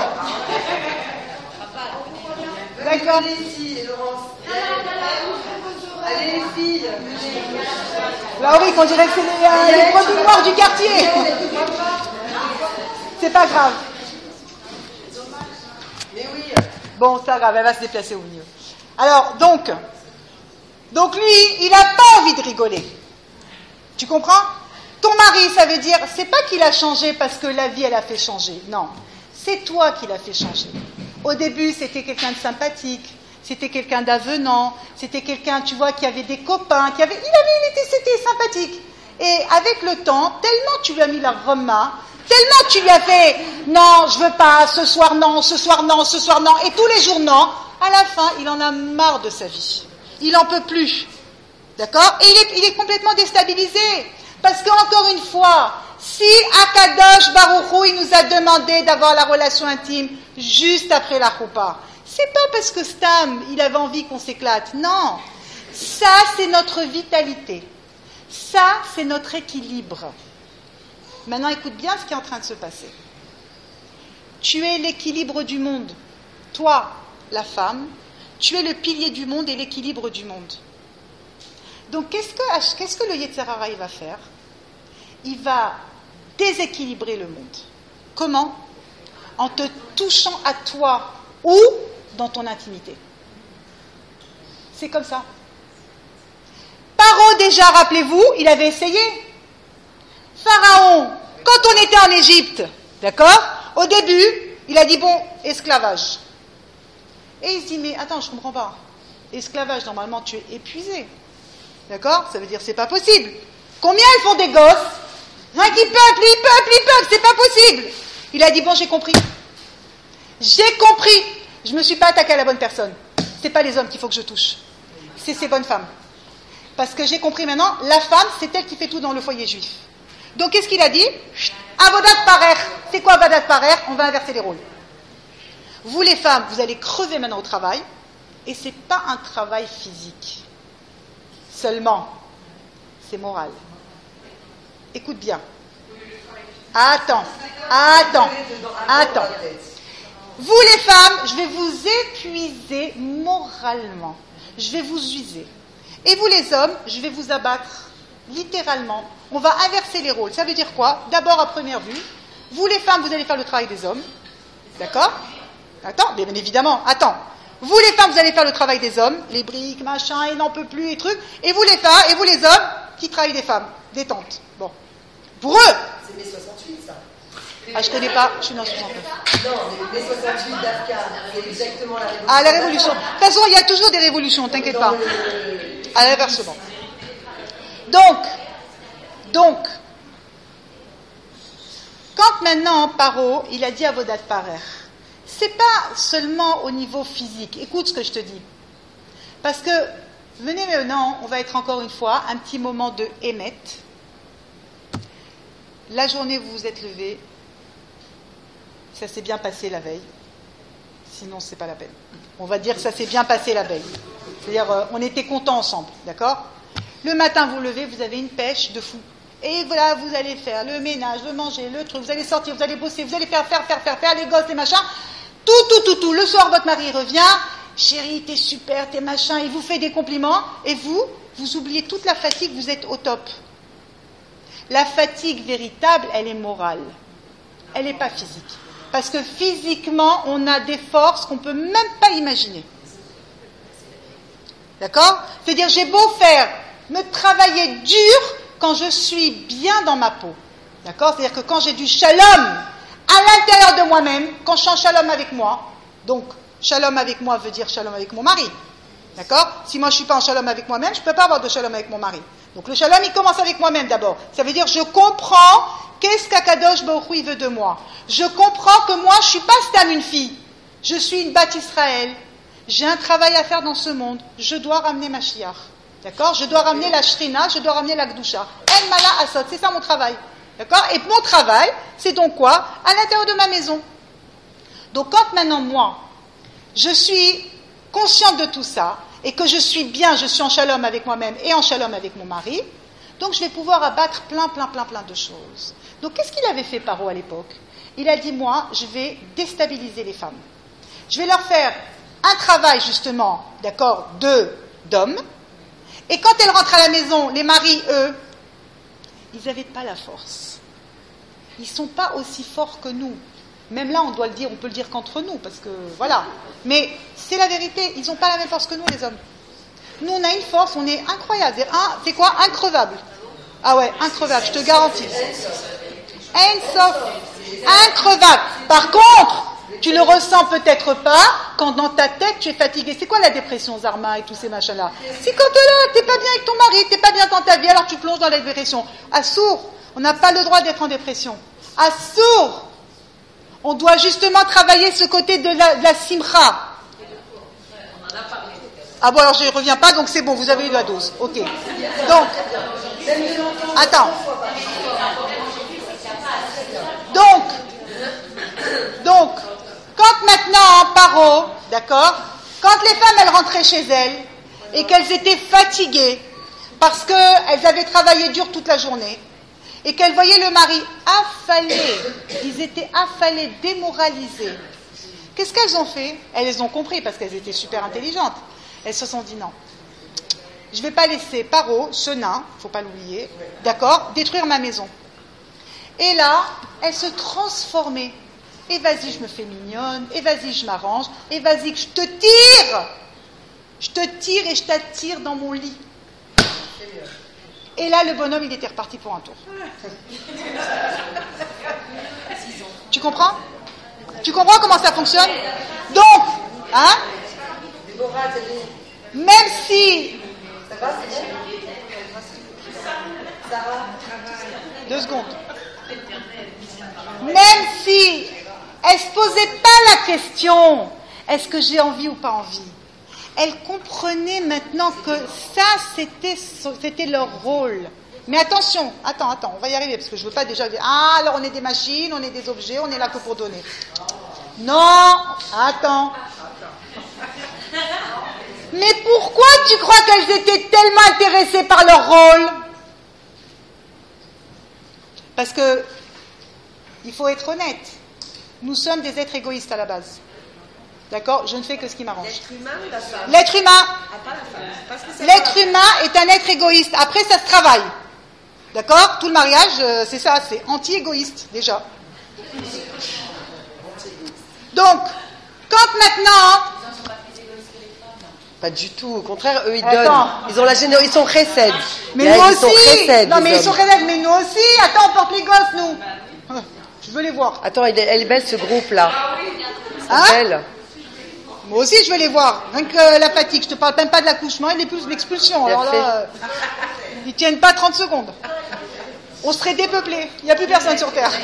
D'accord. Les filles, Laurence. Allez, les filles. Là, oui, qu'on dirait que c'est les produits noirs du quartier. C'est pas grave. Mais oui. Bon, c'est pas grave, elle va se déplacer au milieu. Alors, donc lui, il n'a pas envie de rigoler. Tu comprends? Ton mari, ça veut dire, c'est pas qu'il a changé parce que la vie, elle a fait changer. Non, c'est toi qui l'as fait changer. Au début, c'était quelqu'un de sympathique, c'était quelqu'un d'avenant, c'était quelqu'un, tu vois, qui avait des copains, c'était sympathique. Et avec le temps, tellement tu lui as mis la rema, tellement tu lui as fait non, je veux pas, ce soir non, et tous les jours non, à la fin, il en a marre de sa vie. Il en peut plus. D'accord? Et il est complètement déstabilisé. Parce qu'encore une fois, si Akadosh Baruch Hu, il nous a demandé d'avoir la relation intime juste après la choupa, c'est pas parce que Stam, il avait envie qu'on s'éclate. Non. Ça, c'est notre vitalité. Ça, c'est notre équilibre. Maintenant, écoute bien ce qui est en train de se passer. Tu es l'équilibre du monde. Toi, la femme, tu es le pilier du monde et l'équilibre du monde. Donc, qu'est-ce que le Yetzer Hara va faire? Il va déséquilibrer le monde. Comment? En te touchant à toi ou dans ton intimité. C'est comme ça. Paro, déjà, rappelez-vous, il avait essayé. Pharaon, quand on était en Égypte, d'accord, au début, il a dit, bon, esclavage. Et il se dit, mais attends, je ne comprends pas. Esclavage, normalement, tu es épuisé. D'accord? Ça veut dire, c'est pas possible. Combien ils font des gosses? Hein, qui peuplent, c'est pas possible. Il a dit, bon, j'ai compris. J'ai compris. Je ne me suis pas attaqué à la bonne personne. C'est pas les hommes qu'il faut que je touche. C'est ces bonnes femmes. Parce que j'ai compris maintenant, la femme, c'est elle qui fait tout dans le foyer juif. Donc, qu'est-ce qu'il a dit? Avodat parer. C'est quoi avodat parer? On va inverser les rôles. Vous, les femmes, vous allez crever maintenant au travail. Et c'est pas un travail physique. Seulement. C'est moral. Écoute bien. Attends. Vous, les femmes, je vais vous épuiser moralement. Je vais vous user. Et vous, les hommes, je vais vous abattre. Littéralement. On va inverser les rôles. Ça veut dire quoi? D'abord, à première vue, vous, les femmes, vous allez faire le travail des hommes. D'accord? Attends, bien évidemment. Attends. Vous, les femmes, vous allez faire le travail des hommes. Les briques, machin, il n'en peut plus, et trucs. Et vous, les femmes, et vous, les hommes, qui travaillent des femmes. Des tantes. Bon. Pour eux. C'est mai 68, ça. Ah, je connais pas, je suis dans 69. Non, mais mai 68 d'Afka, c'est exactement la révolution. Ah, la révolution. De toute façon, il y a toujours des révolutions, t'inquiète pas. À l'inversement. Donc, quand maintenant Paro, il a dit avodat parer, c'est pas seulement au niveau physique. Écoute ce que je te dis. Parce que, venez maintenant, on va être encore une fois, un petit moment de émet. La journée, vous vous êtes levé, ça s'est bien passé la veille. Sinon, c'est pas la peine. On va dire que ça s'est bien passé la veille. C'est-à-dire, on était contents ensemble, d'accord? Le matin, vous levez, vous avez une pêche de fou. Et voilà, vous allez faire le ménage, le manger, le truc, vous allez sortir, vous allez bosser, vous allez faire, les gosses, les machins. Tout. Le soir, votre mari revient. Chérie, t'es super, t'es machin. Il vous fait des compliments. Et vous oubliez toute la fatigue, vous êtes au top. La fatigue véritable, elle est morale. Elle n'est pas physique. Parce que physiquement, on a des forces qu'on ne peut même pas imaginer. D'accord? C'est-à-dire, j'ai beau me travailler dur quand je suis bien dans ma peau. D'accord? C'est-à-dire que quand j'ai du shalom à l'intérieur de moi-même, quand je suis en shalom avec moi, donc shalom avec moi veut dire shalom avec mon mari. D'accord? Si moi je ne suis pas en shalom avec moi-même, je ne peux pas avoir de shalom avec mon mari. Donc le shalom, il commence avec moi-même d'abord. Ça veut dire je comprends qu'est-ce qu'Akadosh Baruch Hu veut de moi. Je comprends que moi je ne suis pas Stam une fille. Je suis une Bat Israël. J'ai un travail à faire dans ce monde. Je dois ramener Mashiach. D'accord? Je dois ramener la Shrina, je dois ramener la Gdusha. El Mala Asot, c'est ça mon travail. D'accord? Et mon travail, c'est donc quoi? À l'intérieur de ma maison. Donc quand maintenant moi, je suis consciente de tout ça, et que je suis bien, je suis en shalom avec moi-même et en shalom avec mon mari, donc je vais pouvoir abattre plein de choses. Donc qu'est-ce qu'il avait fait Paro à l'époque? Il a dit, moi, je vais déstabiliser les femmes. Je vais leur faire un travail justement, d'accord, d'hommes, et quand elles rentrent à la maison, les maris, eux, ils n'avaient pas la force. Ils ne sont pas aussi forts que nous. Même là, on peut le dire qu'entre nous, parce que, voilà. Mais c'est la vérité, ils n'ont pas la même force que nous, les hommes. Nous, on a une force, on est incroyable. C'est quoi? Increvable. Ah ouais, increvable, je te garantis. Increvable. Par contre, tu le ressens peut-être pas quand dans ta tête, tu es fatigué. C'est quoi la dépression, Zarma, et tous ces machins-là? C'est quand t'es pas bien avec ton mari, t'es pas bien dans ta vie, alors tu plonges dans la dépression. Assour, on n'a pas le droit d'être en dépression. Assour! On doit justement travailler ce côté de la simcha. Ah bon, alors je ne reviens pas, donc c'est bon, vous avez eu la dose. Ok. Donc, attends. Donc, quand maintenant, Paro, d'accord, quand les femmes, elles rentraient chez elles, et qu'elles étaient fatiguées, parce qu'elles avaient travaillé dur toute la journée, et qu'elles voyaient le mari affalé, ils étaient affalés, démoralisés. Qu'est-ce qu'elles ont fait? Elles ont compris, parce qu'elles étaient super intelligentes. Elles se sont dit non, je ne vais pas laisser Paro, ce nain, il ne faut pas l'oublier, d'accord, détruire ma maison. Et là, elles se transformaient. Et vas-y, je me fais mignonne, et vas-y, je m'arrange, et vas-y, que je te tire Je te tire et je t'attire dans mon lit. Et là, le bonhomme, il était reparti pour un tour. Tu comprends? Tu comprends comment ça fonctionne? Donc, hein? Même si... Ça va, c'est bon? 2 secondes. Même si elle ne se posait pas la question, est-ce que j'ai envie ou pas envie? Elle comprenait maintenant que ça, c'était leur rôle. Mais attention, attends, on va y arriver, parce que je ne veux pas déjà dire, ah, alors on est des machines, on est des objets, on est là que pour donner. Non, attends. Mais pourquoi tu crois qu'elles étaient tellement intéressées par leur rôle? Parce que, il faut être honnête, nous sommes des êtres égoïstes à la base. D'accord? Je ne fais que ce qui m'arrange. L'être humain ou la femme? L'être humain. Ah, pas la femme. Parce que c'est L'être humain est un être égoïste. Après, ça se travaille. D'accord? Tout le mariage, c'est ça, c'est anti-égoïste, déjà. Donc, quand maintenant... Pas du tout, au contraire, eux ils Attends. donnent. Ils ont la générosité, ils sont chesed. Mais Là, nous ils sont aussi. chesed, Non, les mais ils hommes. sont chesed, mais nous aussi. Attends, on porte les gosses, nous. Je veux les voir. Attends, elle est belle ce groupe-là. Hein? C'est belle. Moi aussi, je veux les voir. Rien que la fatigue. Je te parle même pas de l'accouchement et plus de l'expulsion. Bien Alors là, ils tiennent pas 30 secondes. On serait dépeuplés. Il n'y a plus personne sur Terre.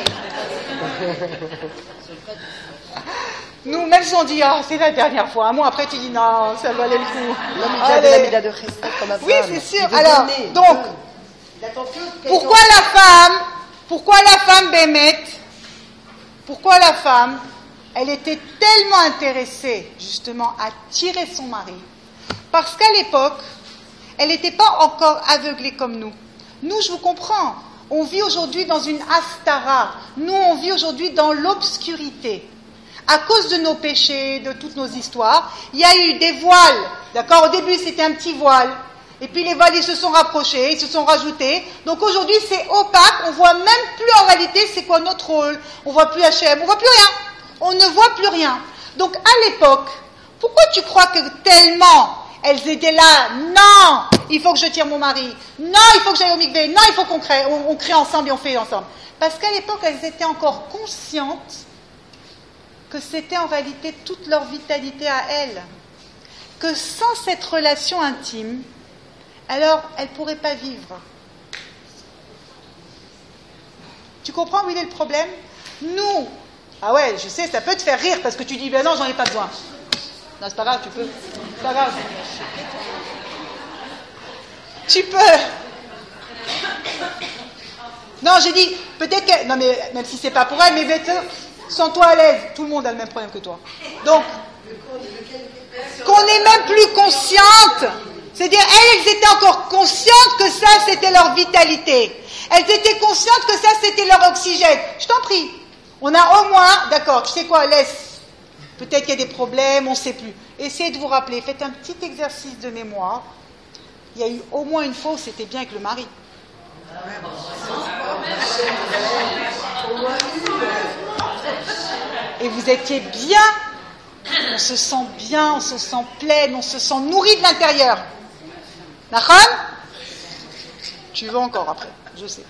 Nous, même si on dit, ah, c'est la dernière fois. Un mois après, tu dis, non, ça valait le coup. L'homme, il a de la médaille de respect comme Abraham. Oui, c'est sûr. Il veut Alors, donner, il donc, donne. Il attend que pourquoi la femme Bémet, pourquoi la femme, elle était tellement intéressée, justement, à tirer son mari? Parce qu'à l'époque, elle n'était pas encore aveuglée comme nous. Nous, je vous comprends. On vit aujourd'hui dans une astara. Nous, on vit aujourd'hui dans l'obscurité. À cause de nos péchés, de toutes nos histoires, il y a eu des voiles. D'accord? Au début, c'était un petit voile. Et puis les voiles, ils se sont rapprochés, ils se sont rajoutés. Donc aujourd'hui, c'est opaque. On voit même plus en réalité c'est quoi notre rôle. On voit plus HM, on voit plus rien. On ne voit plus rien. Donc à l'époque, pourquoi tu crois que tellement elles étaient là? Non, il faut que je tire mon mari. Non, il faut que j'aille au mikvé. Non, il faut qu'on crée. On crée ensemble et on fait ensemble. Parce qu'à l'époque, elles étaient encore conscientes que c'était en réalité toute leur vitalité à elles. Que sans cette relation intime, alors elles ne pourraient pas vivre. Tu comprends où il est le problème? Nous, ah ouais, je sais, ça peut te faire rire parce que tu dis, ben non, j'en ai pas besoin. Non, c'est pas grave, tu peux. C'est pas grave. Tu peux. Non, j'ai dit, peut-être que... Non, mais même si c'est pas pour elle, mais sens-toi à l'aise. Tout le monde a le même problème que toi. Donc, qu'on est même plus consciente. C'est-à-dire, elles étaient encore conscientes que ça, c'était leur vitalité. Elles étaient conscientes que ça, c'était leur oxygène. Je t'en prie. On a au moins... D'accord, tu sais quoi, laisse. Peut-être qu'il y a des problèmes, on ne sait plus. Essayez de vous rappeler. Faites un petit exercice de mémoire. Il y a eu au moins une fois où c'était bien avec le mari. Et vous étiez bien. On se sent bien, on se sent pleine, on se sent nourri de l'intérieur. Nachon? Tu veux encore après, je sais.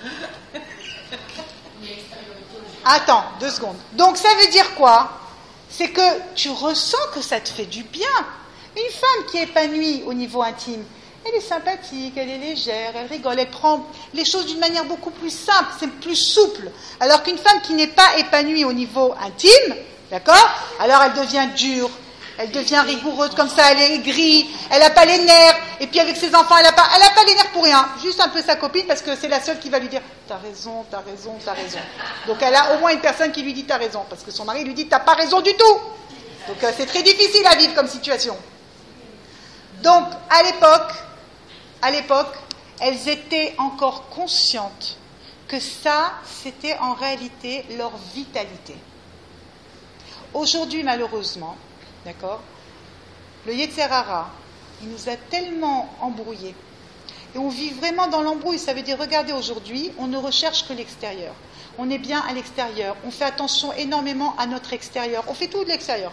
Attends, 2 secondes. Donc ça veut dire quoi? C'est que tu ressens que ça te fait du bien. Une femme qui est épanouie au niveau intime, elle est sympathique, elle est légère, elle rigole, elle prend les choses d'une manière beaucoup plus simple, c'est plus souple. Alors qu'une femme qui n'est pas épanouie au niveau intime, d'accord? Alors elle devient dure, elle devient rigoureuse comme ça, elle est aigrie, elle n'a pas les nerfs, et puis avec ses enfants, elle n'a pas les nerfs pour rien, juste un peu sa copine parce que c'est la seule qui va lui dire t'as raison, t'as raison, t'as raison. Donc elle a au moins une personne qui lui dit t'as raison, parce que son mari lui dit t'as pas raison du tout. Donc c'est très difficile à vivre comme situation. Donc à l'époque, elles étaient encore conscientes que ça, c'était en réalité leur vitalité. Aujourd'hui, malheureusement, d'accord, le Yetzer Hara, il nous a tellement embrouillés. Et on vit vraiment dans l'embrouille. Ça veut dire, regardez, aujourd'hui, on ne recherche que l'extérieur. On est bien à l'extérieur. On fait attention énormément à notre extérieur. On fait tout de l'extérieur.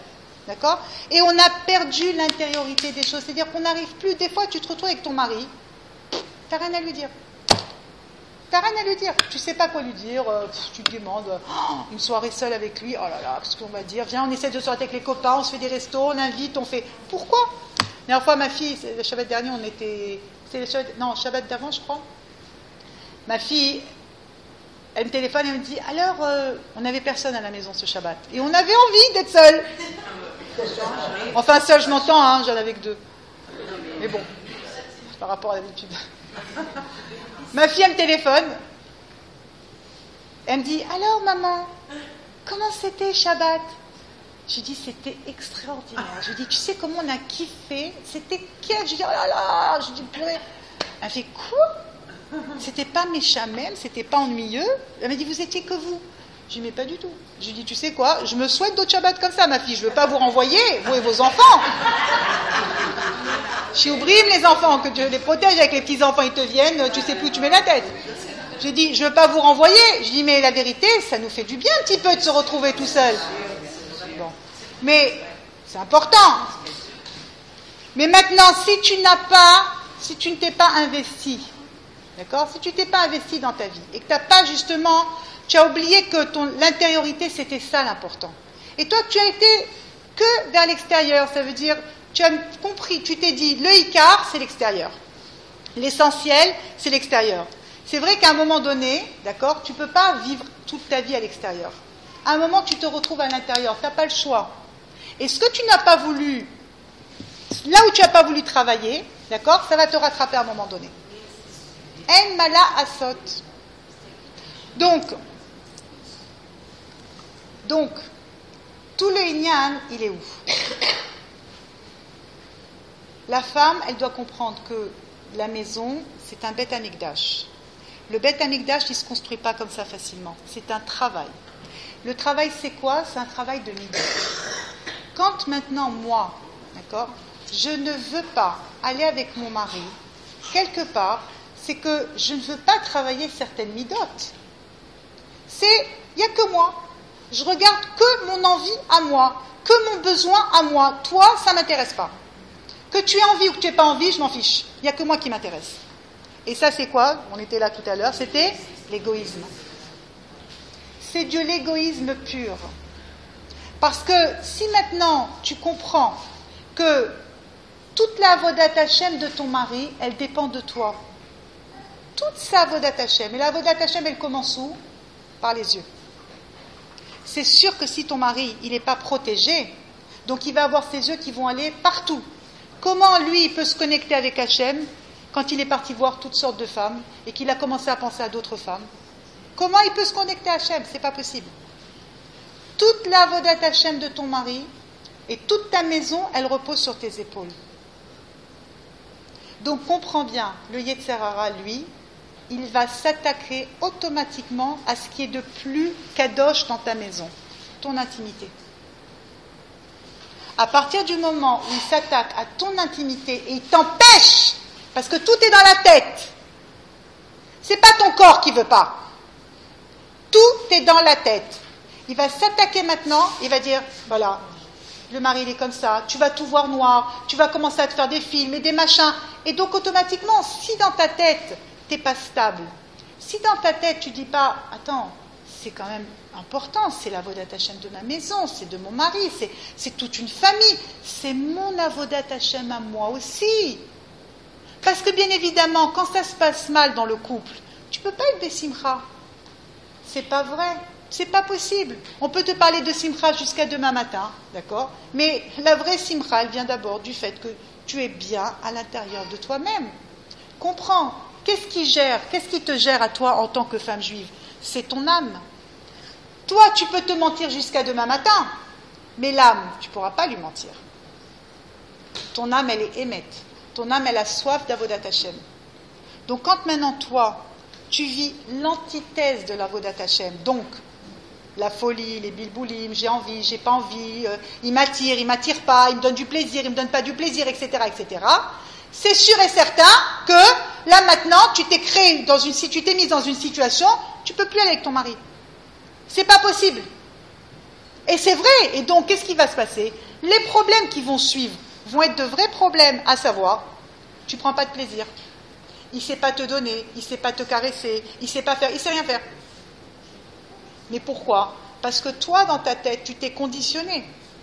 D'accord? Et on a perdu l'intériorité des choses. C'est-à-dire qu'on n'arrive plus, des fois tu te retrouves avec ton mari, t'as rien à lui dire. T'as rien à lui dire. Tu sais pas quoi lui dire. Tu te demandes une soirée seule avec lui. Oh là là, qu'est-ce qu'on va dire? Viens, on essaie de sortir avec les copains, on se fait des restos, on invite, on fait. Pourquoi? La dernière fois, ma fille, le Shabbat dernier, on était. C'est le Shabbat... Non, le Shabbat d'avant, je crois. Ma fille, elle me téléphone et elle me dit alors, on n'avait personne à la maison ce Shabbat. Et on avait envie d'être seul. Enfin, seul, je m'entends, hein, j'en avais que 2. Mais bon, par rapport à l'habitude. Ma fille, elle me téléphone. Elle me dit alors, maman, comment c'était Shabbat? Je lui dis c'était extraordinaire. Je lui dis tu sais comment on a kiffé? C'était quel? Je lui dis oh là là. Je lui dis purée. Elle fait quoi? C'était pas méchant même, c'était pas ennuyeux. Elle m'a dit vous étiez que vous. Je lui dis mais pas du tout. Je lui dis tu sais quoi? Je me souhaite d'autres Shabbats comme ça ma fille. Je veux pas vous renvoyer, vous et vos enfants. Je oubrime les enfants, que Dieu les protège avec les petits enfants, ils te viennent, tu sais plus où tu mets la tête. J'ai dit je veux pas vous renvoyer. Je dis mais la vérité ça nous fait du bien un petit peu de se retrouver tout seul. Bon. Mais c'est important. Mais maintenant, si tu ne t'es pas investi, d'accord? Si tu t'es pas investi dans ta vie et que t'as pas justement, tu as oublié que l'intériorité c'était ça l'important. Et toi, tu as été que vers l'extérieur. Ça veut dire, tu as compris, tu t'es dit, le Icar, c'est l'extérieur. L'essentiel, c'est l'extérieur. C'est vrai qu'à un moment donné, d'accord, tu peux pas vivre toute ta vie à l'extérieur. À un moment, tu te retrouves à l'intérieur. Tu n'as pas le choix. Et ce que tu n'as pas voulu, là où tu n'as pas voulu travailler, d'accord, ça va te rattraper à un moment donné. En mala asot. Donc, tout le inyan, il est où? La femme, elle doit comprendre que la maison, c'est un Beth Amikdash. Le Beth Amikdash, il ne se construit pas comme ça facilement. C'est un travail. Le travail, c'est quoi? C'est un travail de midot. Quand maintenant, moi, d'accord, je ne veux pas aller avec mon mari, quelque part, c'est que je ne veux pas travailler certaines midotes. Il n'y a que moi. Je regarde que mon envie à moi, que mon besoin à moi. Toi, ça ne m'intéresse pas. Que tu aies envie ou que tu n'aies pas envie, je m'en fiche. Il n'y a que moi qui m'intéresse. Et ça, c'est quoi? On était là tout à l'heure, c'était l'égoïsme. C'est de l'égoïsme pur. Parce que si maintenant tu comprends que toute la avodat Hashem de ton mari, elle dépend de toi. Toute sa avodat Hashem. Et la avodat Hashem, elle commence où? Par les yeux. C'est sûr que si ton mari, il n'est pas protégé, donc il va avoir ses yeux qui vont aller partout. Comment lui, il peut se connecter avec Hashem quand il est parti voir toutes sortes de femmes et qu'il a commencé à penser à d'autres femmes? Comment il peut se connecter à Hashem? C'est pas possible. Toute la avodat Hashem de ton mari et toute ta maison, elle repose sur tes épaules. Donc comprends bien, le Yetzer Hara, lui, il va s'attaquer automatiquement à ce qui est de plus kadosh dans ta maison, ton intimité. À partir du moment où il s'attaque à ton intimité et il t'empêche, parce que tout est dans la tête, c'est pas ton corps qui veut pas. Tout est dans la tête. Il va s'attaquer maintenant, il va dire, voilà, le mari il est comme ça, tu vas tout voir noir, tu vas commencer à te faire des films et des machins. Et donc automatiquement, si dans ta tête, t'es pas stable, si dans ta tête tu dis pas, attends, c'est quand même important, c'est l'avodat Hashem de ma maison, c'est de mon mari, c'est toute une famille, c'est mon avodat Hashem à moi aussi. Parce que bien évidemment, quand ça se passe mal dans le couple, tu peux pas être des simcha. C'est pas vrai, c'est pas possible. On peut te parler de simcha jusqu'à demain matin, d'accord? Mais la vraie simcha, elle vient d'abord du fait que tu es bien à l'intérieur de toi-même. Comprends, qu'est-ce qui te gère à toi en tant que femme juive? C'est ton âme. Toi, tu peux te mentir jusqu'à demain matin, mais l'âme, tu ne pourras pas lui mentir. Ton âme, elle est émette. Ton âme, elle a soif d'avodat Hashem. Donc, quand maintenant, toi, tu vis l'antithèse de l'avodat Hashem, donc, la folie, les bilboulim, j'ai envie, j'ai pas envie, il m'attire pas, il me donne du plaisir, il me donne pas du plaisir, etc., etc., c'est sûr et certain que, là, maintenant, tu t'es mis dans une situation, tu peux plus aller avec ton mari. C'est pas possible. Et c'est vrai. Et donc, qu'est-ce qui va se passer? Les problèmes qui vont suivre vont être de vrais problèmes, à savoir, tu ne prends pas de plaisir. Il ne sait pas te donner, il ne sait pas te caresser, il ne sait pas faire, il ne sait rien faire. Mais pourquoi? Parce que toi, dans ta tête, tu t'es conditionné.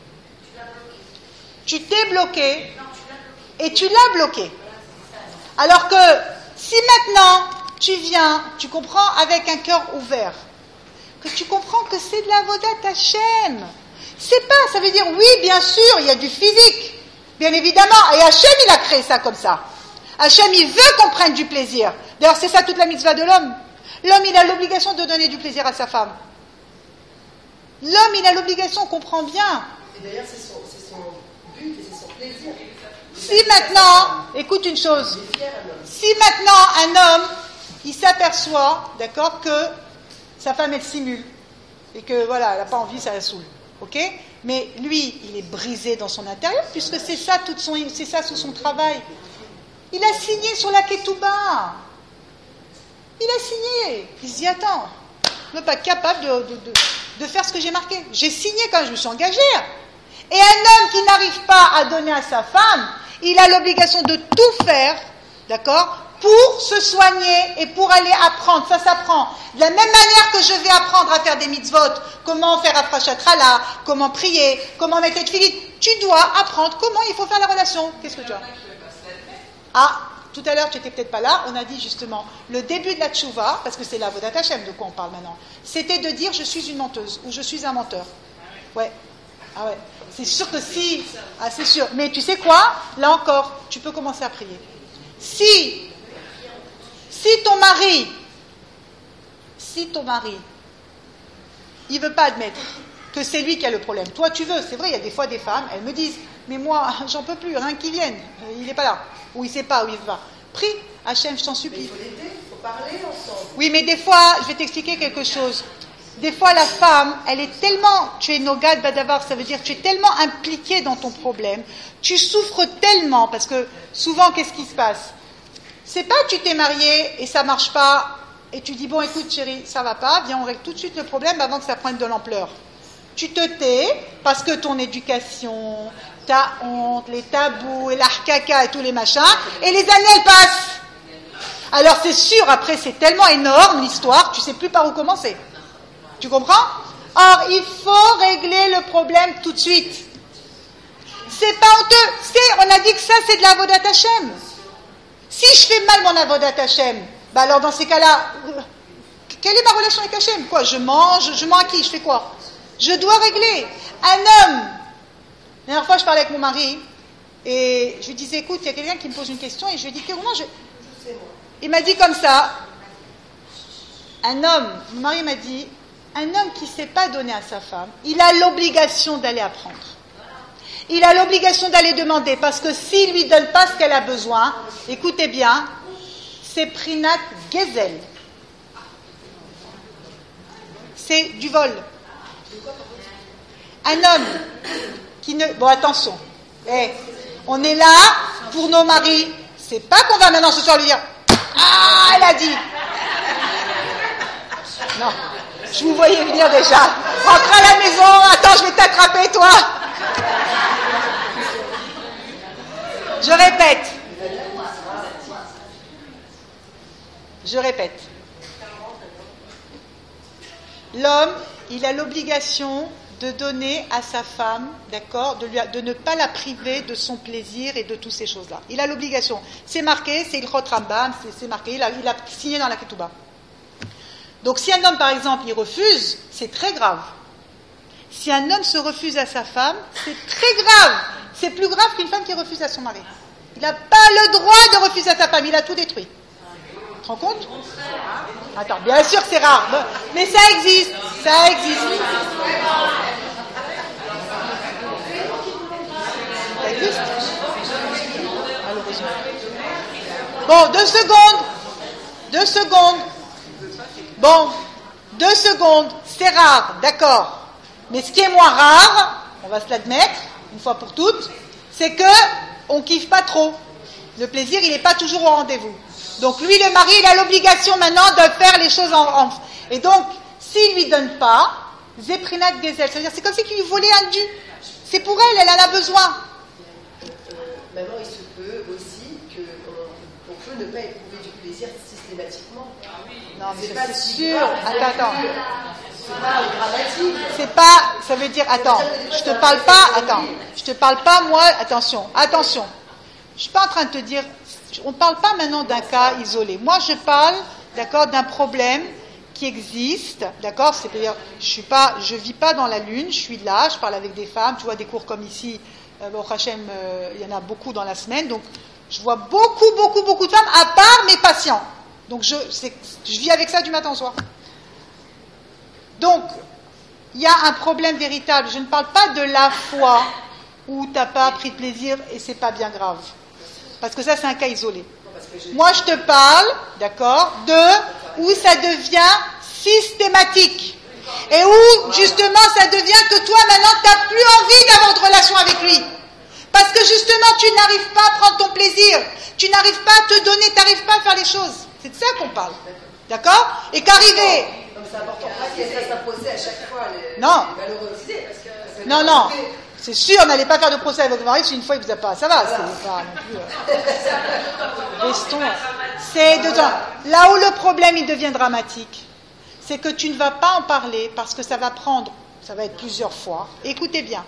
Tu t'es bloqué et tu l'as bloqué. Alors que si maintenant tu viens, tu comprends avec un cœur ouvert, que tu comprends que c'est de la Avodat Hashem. C'est pas, ça veut dire, oui, bien sûr, il y a du physique, bien évidemment, et Hashem, il a créé ça comme ça. Hashem, il veut qu'on prenne du plaisir. D'ailleurs, c'est ça toute la mitzvah de l'homme. L'homme, il a l'obligation de donner du plaisir à sa femme. L'homme, il a l'obligation, on comprend bien. Et d'ailleurs, c'est son but et c'est son plaisir. Si maintenant, écoute une chose, si maintenant un homme, il s'aperçoit, d'accord, que sa femme, elle simule, et que voilà, elle n'a pas envie, ça la saoule, ok? Mais lui, il est brisé dans son intérieur, puisque c'est ça tout son travail. Il a signé sur la Ketouba. Il a signé. Il se dit, attends, je ne suis pas capable de faire ce que j'ai marqué. J'ai signé quand je me suis engagée. Et un homme qui n'arrive pas à donner à sa femme, il a l'obligation de tout faire, d'accord, pour se soigner et pour aller apprendre. Ça s'apprend. De la même manière que je vais apprendre à faire des mitzvot, comment faire Afrashatrala, comment prier, comment mettre les tefillin, tu dois apprendre comment il faut faire la relation. Qu'est-ce que tu as? Ah, tout à l'heure, tu n'étais peut-être pas là, on a dit justement, le début de la tchouva, parce que c'est la Avodat Hashem de quoi on parle maintenant, c'était de dire je suis une menteuse ou je suis un menteur. Ouais. Ah ouais. C'est sûr que si... Ah, c'est sûr. Mais tu sais quoi? Là encore, tu peux commencer à prier. Si ton mari, il ne veut pas admettre que c'est lui qui a le problème. Toi, tu veux. C'est vrai, il y a des fois des femmes, elles me disent, mais moi, j'en peux plus, rien qu'il vienne. Il n'est pas là. Ou il ne sait pas où il va. Prie, Hachem, je t'en supplie. Mais il faut l'aider, il faut parler ensemble. Oui, mais des fois, je vais t'expliquer quelque chose. Des fois, la femme, elle est tellement, tu es nogad badavar, ça veut dire tu es tellement impliquée dans ton problème, tu souffres tellement, parce que souvent, qu'est-ce qui se passe? C'est pas tu t'es marié et ça marche pas, et tu dis, bon, écoute chérie, ça va pas, viens, on règle tout de suite le problème avant que ça prenne de l'ampleur. Tu te tais, parce que ton éducation, ta honte, les tabous, et l'arcaca et tous les machins, et les années, elles passent. Alors c'est sûr, après, c'est tellement énorme, l'histoire, tu sais plus par où commencer. Tu comprends? Or, il faut régler le problème tout de suite. C'est pas honteux. On a dit que ça, c'est de la Avodat Hashem. Si je fais mal mon Avodat Hashem, bah alors dans ces cas-là, quelle est ma relation avec Hashem? Quoi? Je mange, je mens à qui? Je fais quoi? Je dois régler. Un homme. La dernière fois, je parlais avec mon mari et je lui disais, écoute, il y a quelqu'un qui me pose une question et je lui ai dit, il m'a dit comme ça, un homme, mon mari m'a dit, un homme qui ne sait pas donner à sa femme, il a l'obligation d'aller apprendre. Il a l'obligation d'aller demander, parce que s'il ne lui donne pas ce qu'elle a besoin, écoutez bien, c'est Prinat Gezel. C'est du vol. Un homme qui ne... Bon, attention. On est là pour nos maris. C'est pas qu'on va maintenant ce soir lui dire « Ah, elle a dit !» Non. Je vous voyais venir déjà. Rentre à la maison, attends, je vais t'attraper, toi. Je répète. L'homme, il a l'obligation de donner à sa femme, d'accord, de ne pas la priver de son plaisir et de toutes ces choses-là. Il a l'obligation. C'est marqué, c'est Ilchot Rambam, c'est marqué, il a signé dans la Ketouba. Donc si un homme, par exemple, il refuse, c'est très grave. Si un homme se refuse à sa femme, c'est très grave. C'est plus grave qu'une femme qui refuse à son mari. Il n'a pas le droit de refuser à sa femme, il a tout détruit. Tu te rends compte? Attends, bien sûr que c'est rare, mais ça existe. Ça existe. Bon, 2 secondes. Bon, 2 secondes, c'est rare, d'accord. Mais ce qui est moins rare, on va se l'admettre, une fois pour toutes, c'est que on kiffe pas trop. Le plaisir, il n'est pas toujours au rendez-vous. Donc lui, le mari, il a l'obligation maintenant de faire les choses Et donc, s'il lui donne pas, Zeprinat Gezel, c'est-à-dire c'est comme si tu lui volais un dû. C'est pour elle, elle en a besoin. Maman, il se peut aussi qu'on peut ne pas éprouver du plaisir systématiquement. Non, mais c'est ça, pas c'est si sûr. grave, Attends. C'est pas dramatique. C'est pas, ça veut dire, attends, je te parle pas, moi, attention. Je suis pas en train de te dire, on ne parle pas maintenant d'un cas isolé. Moi, je parle, d'accord, d'un problème qui existe, d'accord, c'est-à-dire, je vis pas dans la lune, je suis là, je parle avec des femmes, tu vois, des cours comme ici, au Hachem, il y en a beaucoup dans la semaine, donc, je vois beaucoup de femmes, à part mes patients. Donc, je vis avec ça du matin au soir. Donc, il y a un problème véritable. Je ne parle pas de la foi où tu n'as pas pris de plaisir et c'est pas bien grave. Parce que ça, c'est un cas isolé. Moi, je te parle, d'accord, de où ça devient systématique. Et où, justement, ça devient que toi, maintenant, tu n'as plus envie d'avoir de relation avec lui. Parce que, justement, tu n'arrives pas à prendre ton plaisir. Tu n'arrives pas à te donner, tu n'arrives pas à faire les choses. C'est de ça qu'on parle. D'accord? Et qu'arriver... C'est important pas ça s'imposer à chaque fois les malheureuses idées. Non. C'est sûr, on n'allait pas faire de procès avec votre mari si une fois il ne faisait pas. Ça va, c'est pas non plus. Restons. C'est dedans. Là où le problème il devient dramatique, c'est que tu ne vas pas en parler parce que ça va être plusieurs fois. Écoutez bien.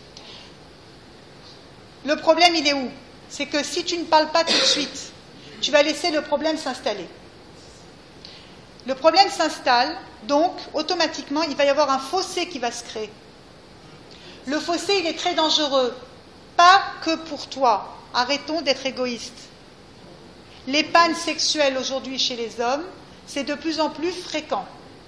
Le problème il est où? C'est que si tu ne parles pas tout de suite, tu vas laisser le problème s'installer. Le problème s'installe, donc automatiquement il va y avoir un fossé qui va se créer. Le fossé il est très dangereux, pas que pour toi. Arrêtons d'être égoïstes. Les pannes sexuelles aujourd'hui chez les hommes, c'est de plus en plus fréquent.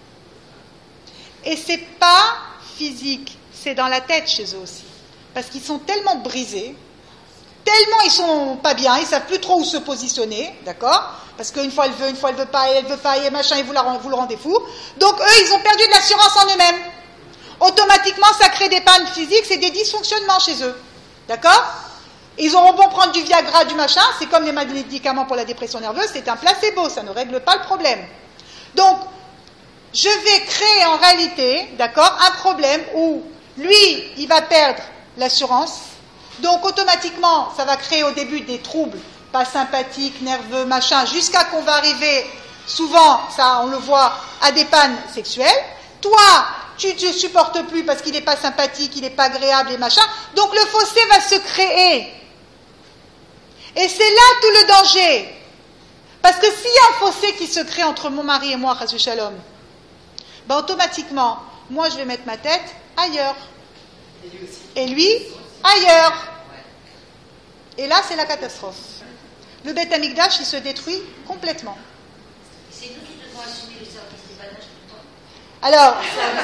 Et c'est pas physique, c'est dans la tête chez eux aussi. Parce qu'ils sont tellement brisés, tellement ils sont pas bien, ils savent plus trop où se positionner, d'accord? Parce qu'une fois elle veut pas, et elle veut pas, et machin, et vous le rendez fou. Donc eux, ils ont perdu de l'assurance en eux-mêmes. Automatiquement, ça crée des pannes physiques, c'est des dysfonctionnements chez eux. D'accord? Ils auront beau prendre du Viagra, du machin, c'est comme les médicaments pour la dépression nerveuse, c'est un placebo, ça ne règle pas le problème. Donc, je vais créer en réalité, d'accord, un problème où lui, il va perdre l'assurance. Donc, automatiquement, ça va créer au début des troubles, pas sympathiques, nerveux, machin, jusqu'à qu'on va arriver, souvent, ça on le voit, à des pannes sexuelles. Toi, tu ne supportes plus parce qu'il n'est pas sympathique, il n'est pas agréable et machin. Donc le fossé va se créer. Et c'est là tout le danger. Parce que s'il y a un fossé qui se crée entre mon mari et moi, Chassu Shalom, ben automatiquement, moi je vais mettre ma tête ailleurs. Et lui, ailleurs. Et là, c'est la catastrophe. Le Beth Amikdash, il se détruit complètement. C'est nous qui devons assumer le service des panaches tout le temps. Alors,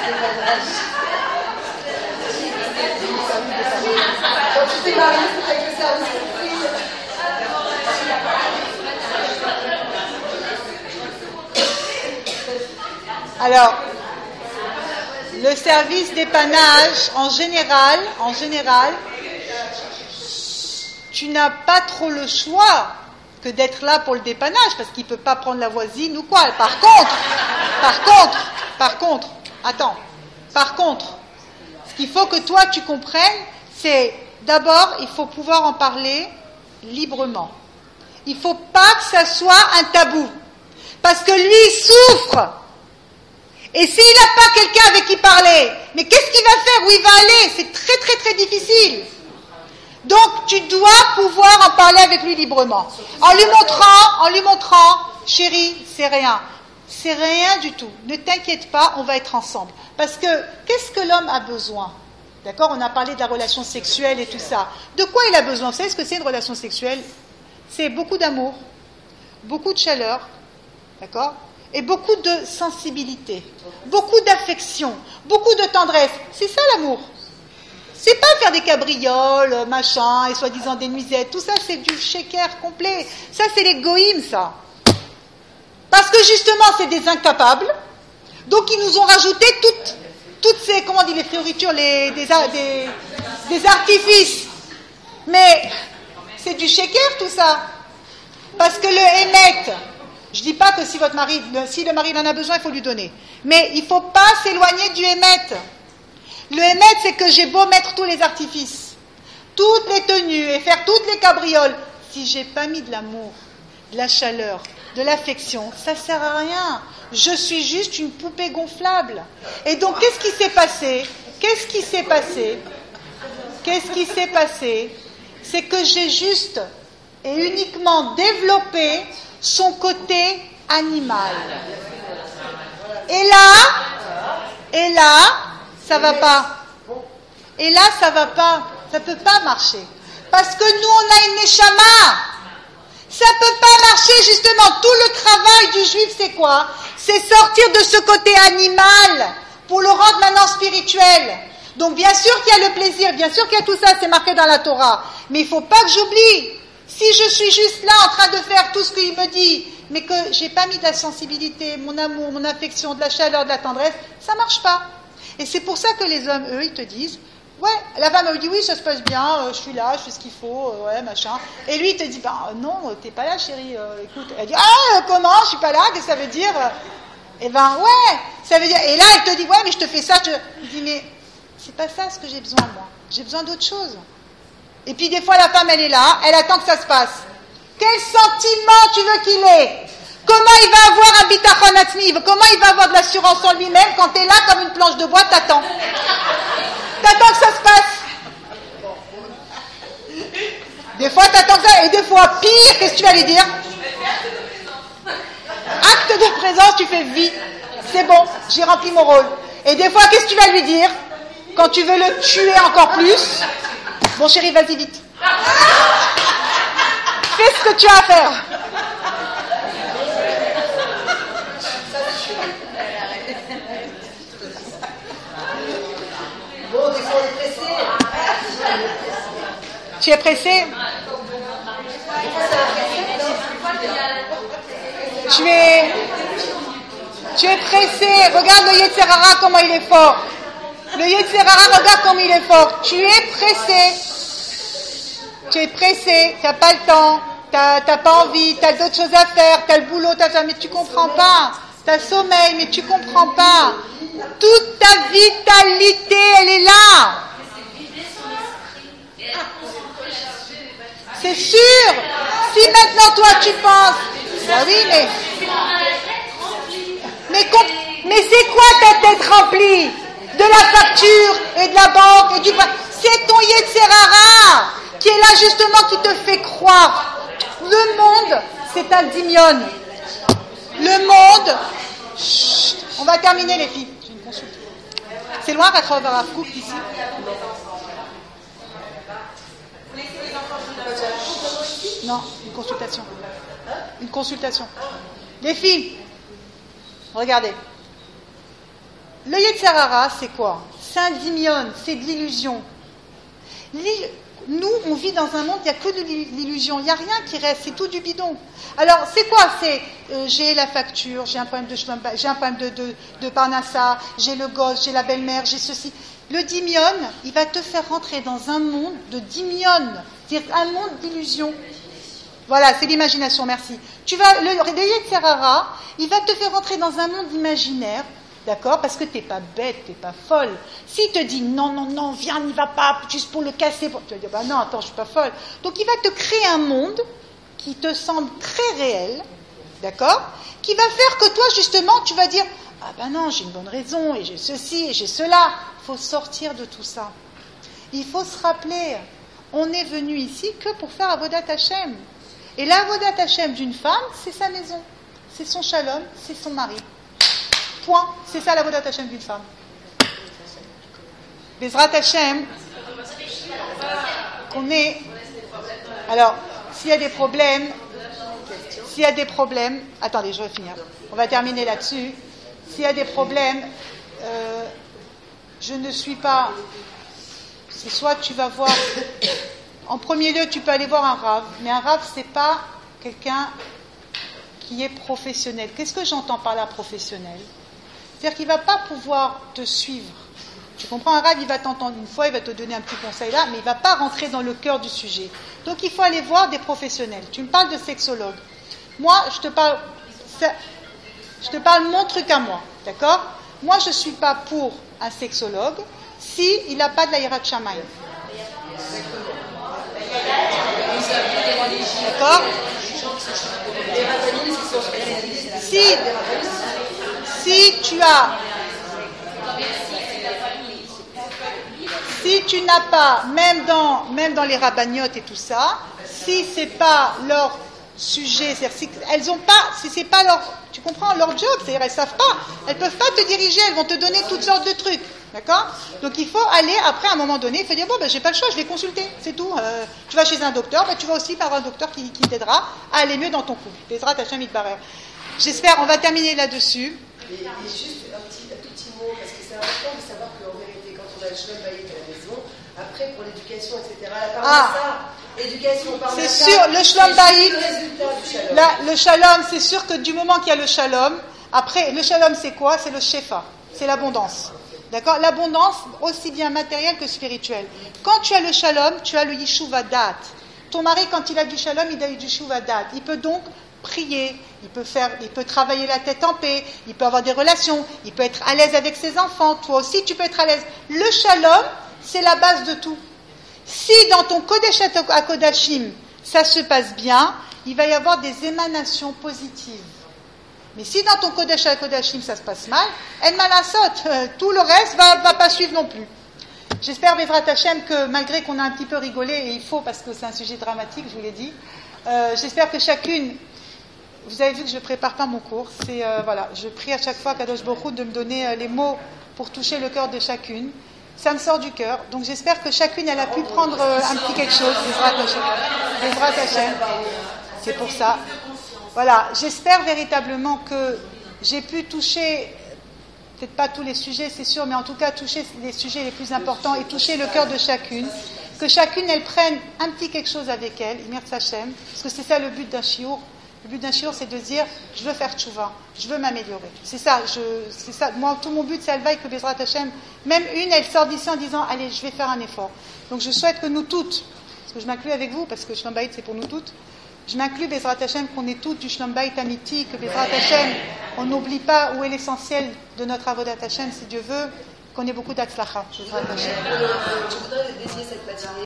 Quand tu t'es marié avec le service compris. alors, le service dépannage, en général, tu n'as pas trop le choix que d'être là pour le dépannage, parce qu'il ne peut pas prendre la voisine ou quoi. Par contre, ce qu'il faut que toi tu comprennes, c'est d'abord, il faut pouvoir en parler librement. Il ne faut pas que ça soit un tabou, parce que lui il souffre. Et s'il n'a pas quelqu'un avec qui parler, mais qu'est-ce qu'il va faire? Où il va aller? C'est très très très difficile. Donc tu dois pouvoir en parler avec lui librement. En lui montrant, chérie, c'est rien du tout. Ne t'inquiète pas, on va être ensemble. Parce que qu'est-ce que l'homme a besoin? D'accord? On a parlé de la relation sexuelle et tout ça. De quoi il a besoin? Vous savez ce que c'est une relation sexuelle? C'est beaucoup d'amour, beaucoup de chaleur, d'accord? Et beaucoup de sensibilité, beaucoup d'affection, beaucoup de tendresse. C'est ça l'amour. C'est pas faire des cabrioles, machin, et soi-disant des nuisettes. Tout ça, c'est du shaker complet. Ça, c'est les goïms, ça. Parce que justement, c'est des incapables. Donc, ils nous ont rajouté toutes ces, comment on dit, les fioritures, des artifices. Mais c'est du shaker, tout ça. Parce que le émet, je dis pas que si le mari en a besoin, il faut lui donner. Mais il faut pas s'éloigner du émet. Le émet, c'est que j'ai beau mettre tous les artifices, toutes les tenues et faire toutes les cabrioles. Si j'ai pas mis de l'amour, de la chaleur, de l'affection, ça sert à rien. Je suis juste une poupée gonflable. Et donc, qu'est-ce qui s'est passé? C'est que j'ai juste et uniquement développé son côté animal. Et là, ça va pas. Et là, ça va pas. Ça peut pas marcher. Parce que nous, on a une neshama. Ça peut pas marcher, justement. Tout le travail du juif, c'est quoi? C'est sortir de ce côté animal pour le rendre maintenant spirituel. Donc, bien sûr qu'il y a le plaisir, bien sûr qu'il y a tout ça, c'est marqué dans la Torah. Mais il faut pas que j'oublie. Si je suis juste là en train de faire tout ce qu'il me dit, mais que j'ai pas mis de la sensibilité, mon amour, mon affection, de la chaleur, de la tendresse, ça marche pas. Et c'est pour ça que les hommes, eux, ils te disent, ouais, la femme elle dit oui, ça se passe bien, je suis là, je fais ce qu'il faut, ouais, machin. Et lui, il te dit, non, t'es pas là, chérie, écoute. Elle dit, comment, je suis pas là, qu'est-ce que ça veut dire? Eh ben, ouais, ça veut dire, et là, elle te dit, ouais, mais je te fais ça, il dit, mais c'est pas ça ce que j'ai besoin, moi. J'ai besoin d'autre chose. Et puis, des fois, la femme, elle est là, elle attend que ça se passe. Quel sentiment tu veux qu'il ait? Comment il va avoir un bitachon atzmi? Comment il va avoir de l'assurance en lui-même quand t'es là comme une planche de bois, t'attends? T'attends que ça se passe. Des fois, t'attends que ça, et des fois, pire, qu'est-ce que tu vas lui dire? Acte de présence, tu fais vie. C'est bon, j'ai rempli mon rôle. Et des fois, qu'est-ce que tu vas lui dire? Quand tu veux le tuer encore plus? Bon, chérie, vas-y vite. Fais ce que tu as à faire. Bon, des fois, on est pressé. Tu es pressé? Tu es pressé. Regarde le Yetzer Hara, comment il est fort. Le Yetzer Hara, regarde comment il est fort. Tu es pressé. Tu es pressé. Tu n'as pas le temps. Tu n'as pas envie. Tu as d'autres choses à faire. Tu as le boulot. Mais tu comprends pas. Tu as sommeil, mais tu comprends pas. Toute ta vitalité, elle est là. C'est sûr. Si maintenant toi tu penses, ah oui, mais c'est quoi ta tête remplie de la facture et de la banque et du c'est ton Yetzer Hara qui est là justement qui te fait croire. Le monde, c'est un dimion. Le monde. Chut, on va terminer les filles. J'ai une consulte. C'est loin Rav Kook ici. Non, une consultation. Une consultation. Les filles, regardez. Le Yetzer Hara, c'est quoi? C'est un dimion, c'est de l'illusion. Nous, on vit dans un monde, il n'y a que de l'illusion. Il n'y a rien qui reste, c'est tout du bidon. Alors, c'est quoi? C'est j'ai la facture, j'ai un problème de parnassa, j'ai le gosse, j'ai la belle-mère, j'ai ceci. Le dimion, il va te faire rentrer dans un monde de dimion, c'est-à-dire un monde d'illusion. Voilà, c'est l'imagination, merci. Le Yetzer Hara, il va te faire rentrer dans un monde imaginaire, d'accord? Parce que t'es pas bête, t'es pas folle. S'il te dit non, viens, n'y va pas, juste pour le casser, tu vas dire non, attends, je suis pas folle. Donc il va te créer un monde qui te semble très réel, d'accord? Qui va faire que toi, justement, tu vas dire non, j'ai une bonne raison, et j'ai ceci, et j'ai cela. Il faut sortir de tout ça. Il faut se rappeler, on est venu ici que pour faire Avodat Hashem. Et l'Avodat Hashem d'une femme, c'est sa maison, c'est son shalom, c'est son mari. Point. C'est ça l'Avodat Hashem d'une femme. Bezrat Hashem, qu'on est. Alors, s'il y a des problèmes, attendez, je vais finir. On va terminer là-dessus. S'il y a des problèmes, je ne suis pas. C'est soit tu vas voir. En premier lieu, tu peux aller voir un rav, mais un rav, c'est pas quelqu'un qui est professionnel. Qu'est-ce que j'entends par là professionnel? C'est-à-dire qu'il ne va pas pouvoir te suivre. Tu comprends? Un rav, il va t'entendre une fois, il va te donner un petit conseil là, mais il ne va pas rentrer dans le cœur du sujet. Donc il faut aller voir des professionnels. Tu me parles de sexologue. Moi, je te parle mon truc à moi, d'accord? Moi, je ne suis pas pour un sexologue s'il n'a pas de la Yirat Shamayim. D'accord? Si tu n'as pas, même dans les rabbagnotes et tout ça, si c'est pas leur sujet, c'est-à-dire si elles ont pas, si c'est pas leur, tu comprends, leur job, c'est-à-dire elles savent pas, elles peuvent pas te diriger, elles vont te donner toutes sortes de trucs, d'accord? Donc il faut aller après à un moment donné, il faut dire bon ben j'ai pas le choix, je vais consulter, c'est tout. Tu vas chez un docteur, ben tu vas aussi par un docteur qui t'aidera à aller mieux dans ton couple. Bezrat Hashem Yitbarer. J'espère, on va terminer là-dessus. Et juste un tout petit mot, parce que c'est important de savoir qu'en vérité, quand on a le Shalom Bayit à la maison, après pour l'éducation, etc., la parnassa, éducation, parnassa, c'est sûr, le Shalom Bayit, le résultat du Shalom. Le Shalom, c'est sûr que du moment qu'il y a le Shalom, après, le Shalom c'est quoi? C'est le Shefa, c'est l'abondance. D'accord? L'abondance, aussi bien matérielle que spirituelle. Quand tu as le Shalom, tu as le Yishuv Hadat. Ton mari, quand il a du Shalom, il a du Yishuv Hadat. Il peut donc prier, il peut travailler la tête en paix, il peut avoir des relations, il peut être à l'aise avec ses enfants, toi aussi tu peux être à l'aise. Le Shalom, c'est la base de tout. Si dans ton Kodesh HaKodashim, ça se passe bien, il va y avoir des émanations positives. Mais si dans ton Kodesh HaKodashim, ça se passe mal, En Malasot, tout le reste va pas suivre non plus. J'espère, Bezrat Hashem, que malgré qu'on a un petit peu rigolé, et il faut parce que c'est un sujet dramatique, je vous l'ai dit, j'espère que chacune. Vous avez vu que je ne prépare pas mon cours. Voilà, je prie à chaque fois Kadosh Baruch Hu de me donner les mots pour toucher le cœur de chacune. Ça me sort du cœur. Donc j'espère que chacune, elle a pu prendre un petit quelque chose. Bezrat Hashem. C'est pour ça. Voilà, j'espère véritablement que j'ai pu toucher, peut-être pas tous les sujets, c'est sûr, mais en tout cas toucher les sujets les plus importants et toucher le cœur de chacune. Que chacune, elle prenne un petit quelque chose avec elle, Imir Hashem, parce que c'est ça le but d'un shiur. Le but d'un shiur, c'est de dire, je veux faire tchouva, je veux m'améliorer. C'est ça. Moi, tout mon but, c'est Alvaï que Bezrat Hashem, même une, elle sort d'ici en disant, allez, je vais faire un effort. Donc je souhaite que nous toutes, parce que je m'inclus avec vous, parce que Shalom Bayit, c'est pour nous toutes, je m'inclus, Bezrat Hashem, qu'on est toutes du Shalom Bayit Amiti, que Bezrat Hashem, on n'oublie pas où est l'essentiel de notre Avodat Hashem, si Dieu veut, qu'on ait beaucoup d'Atzlacha. Je voudrais dédier cette matinée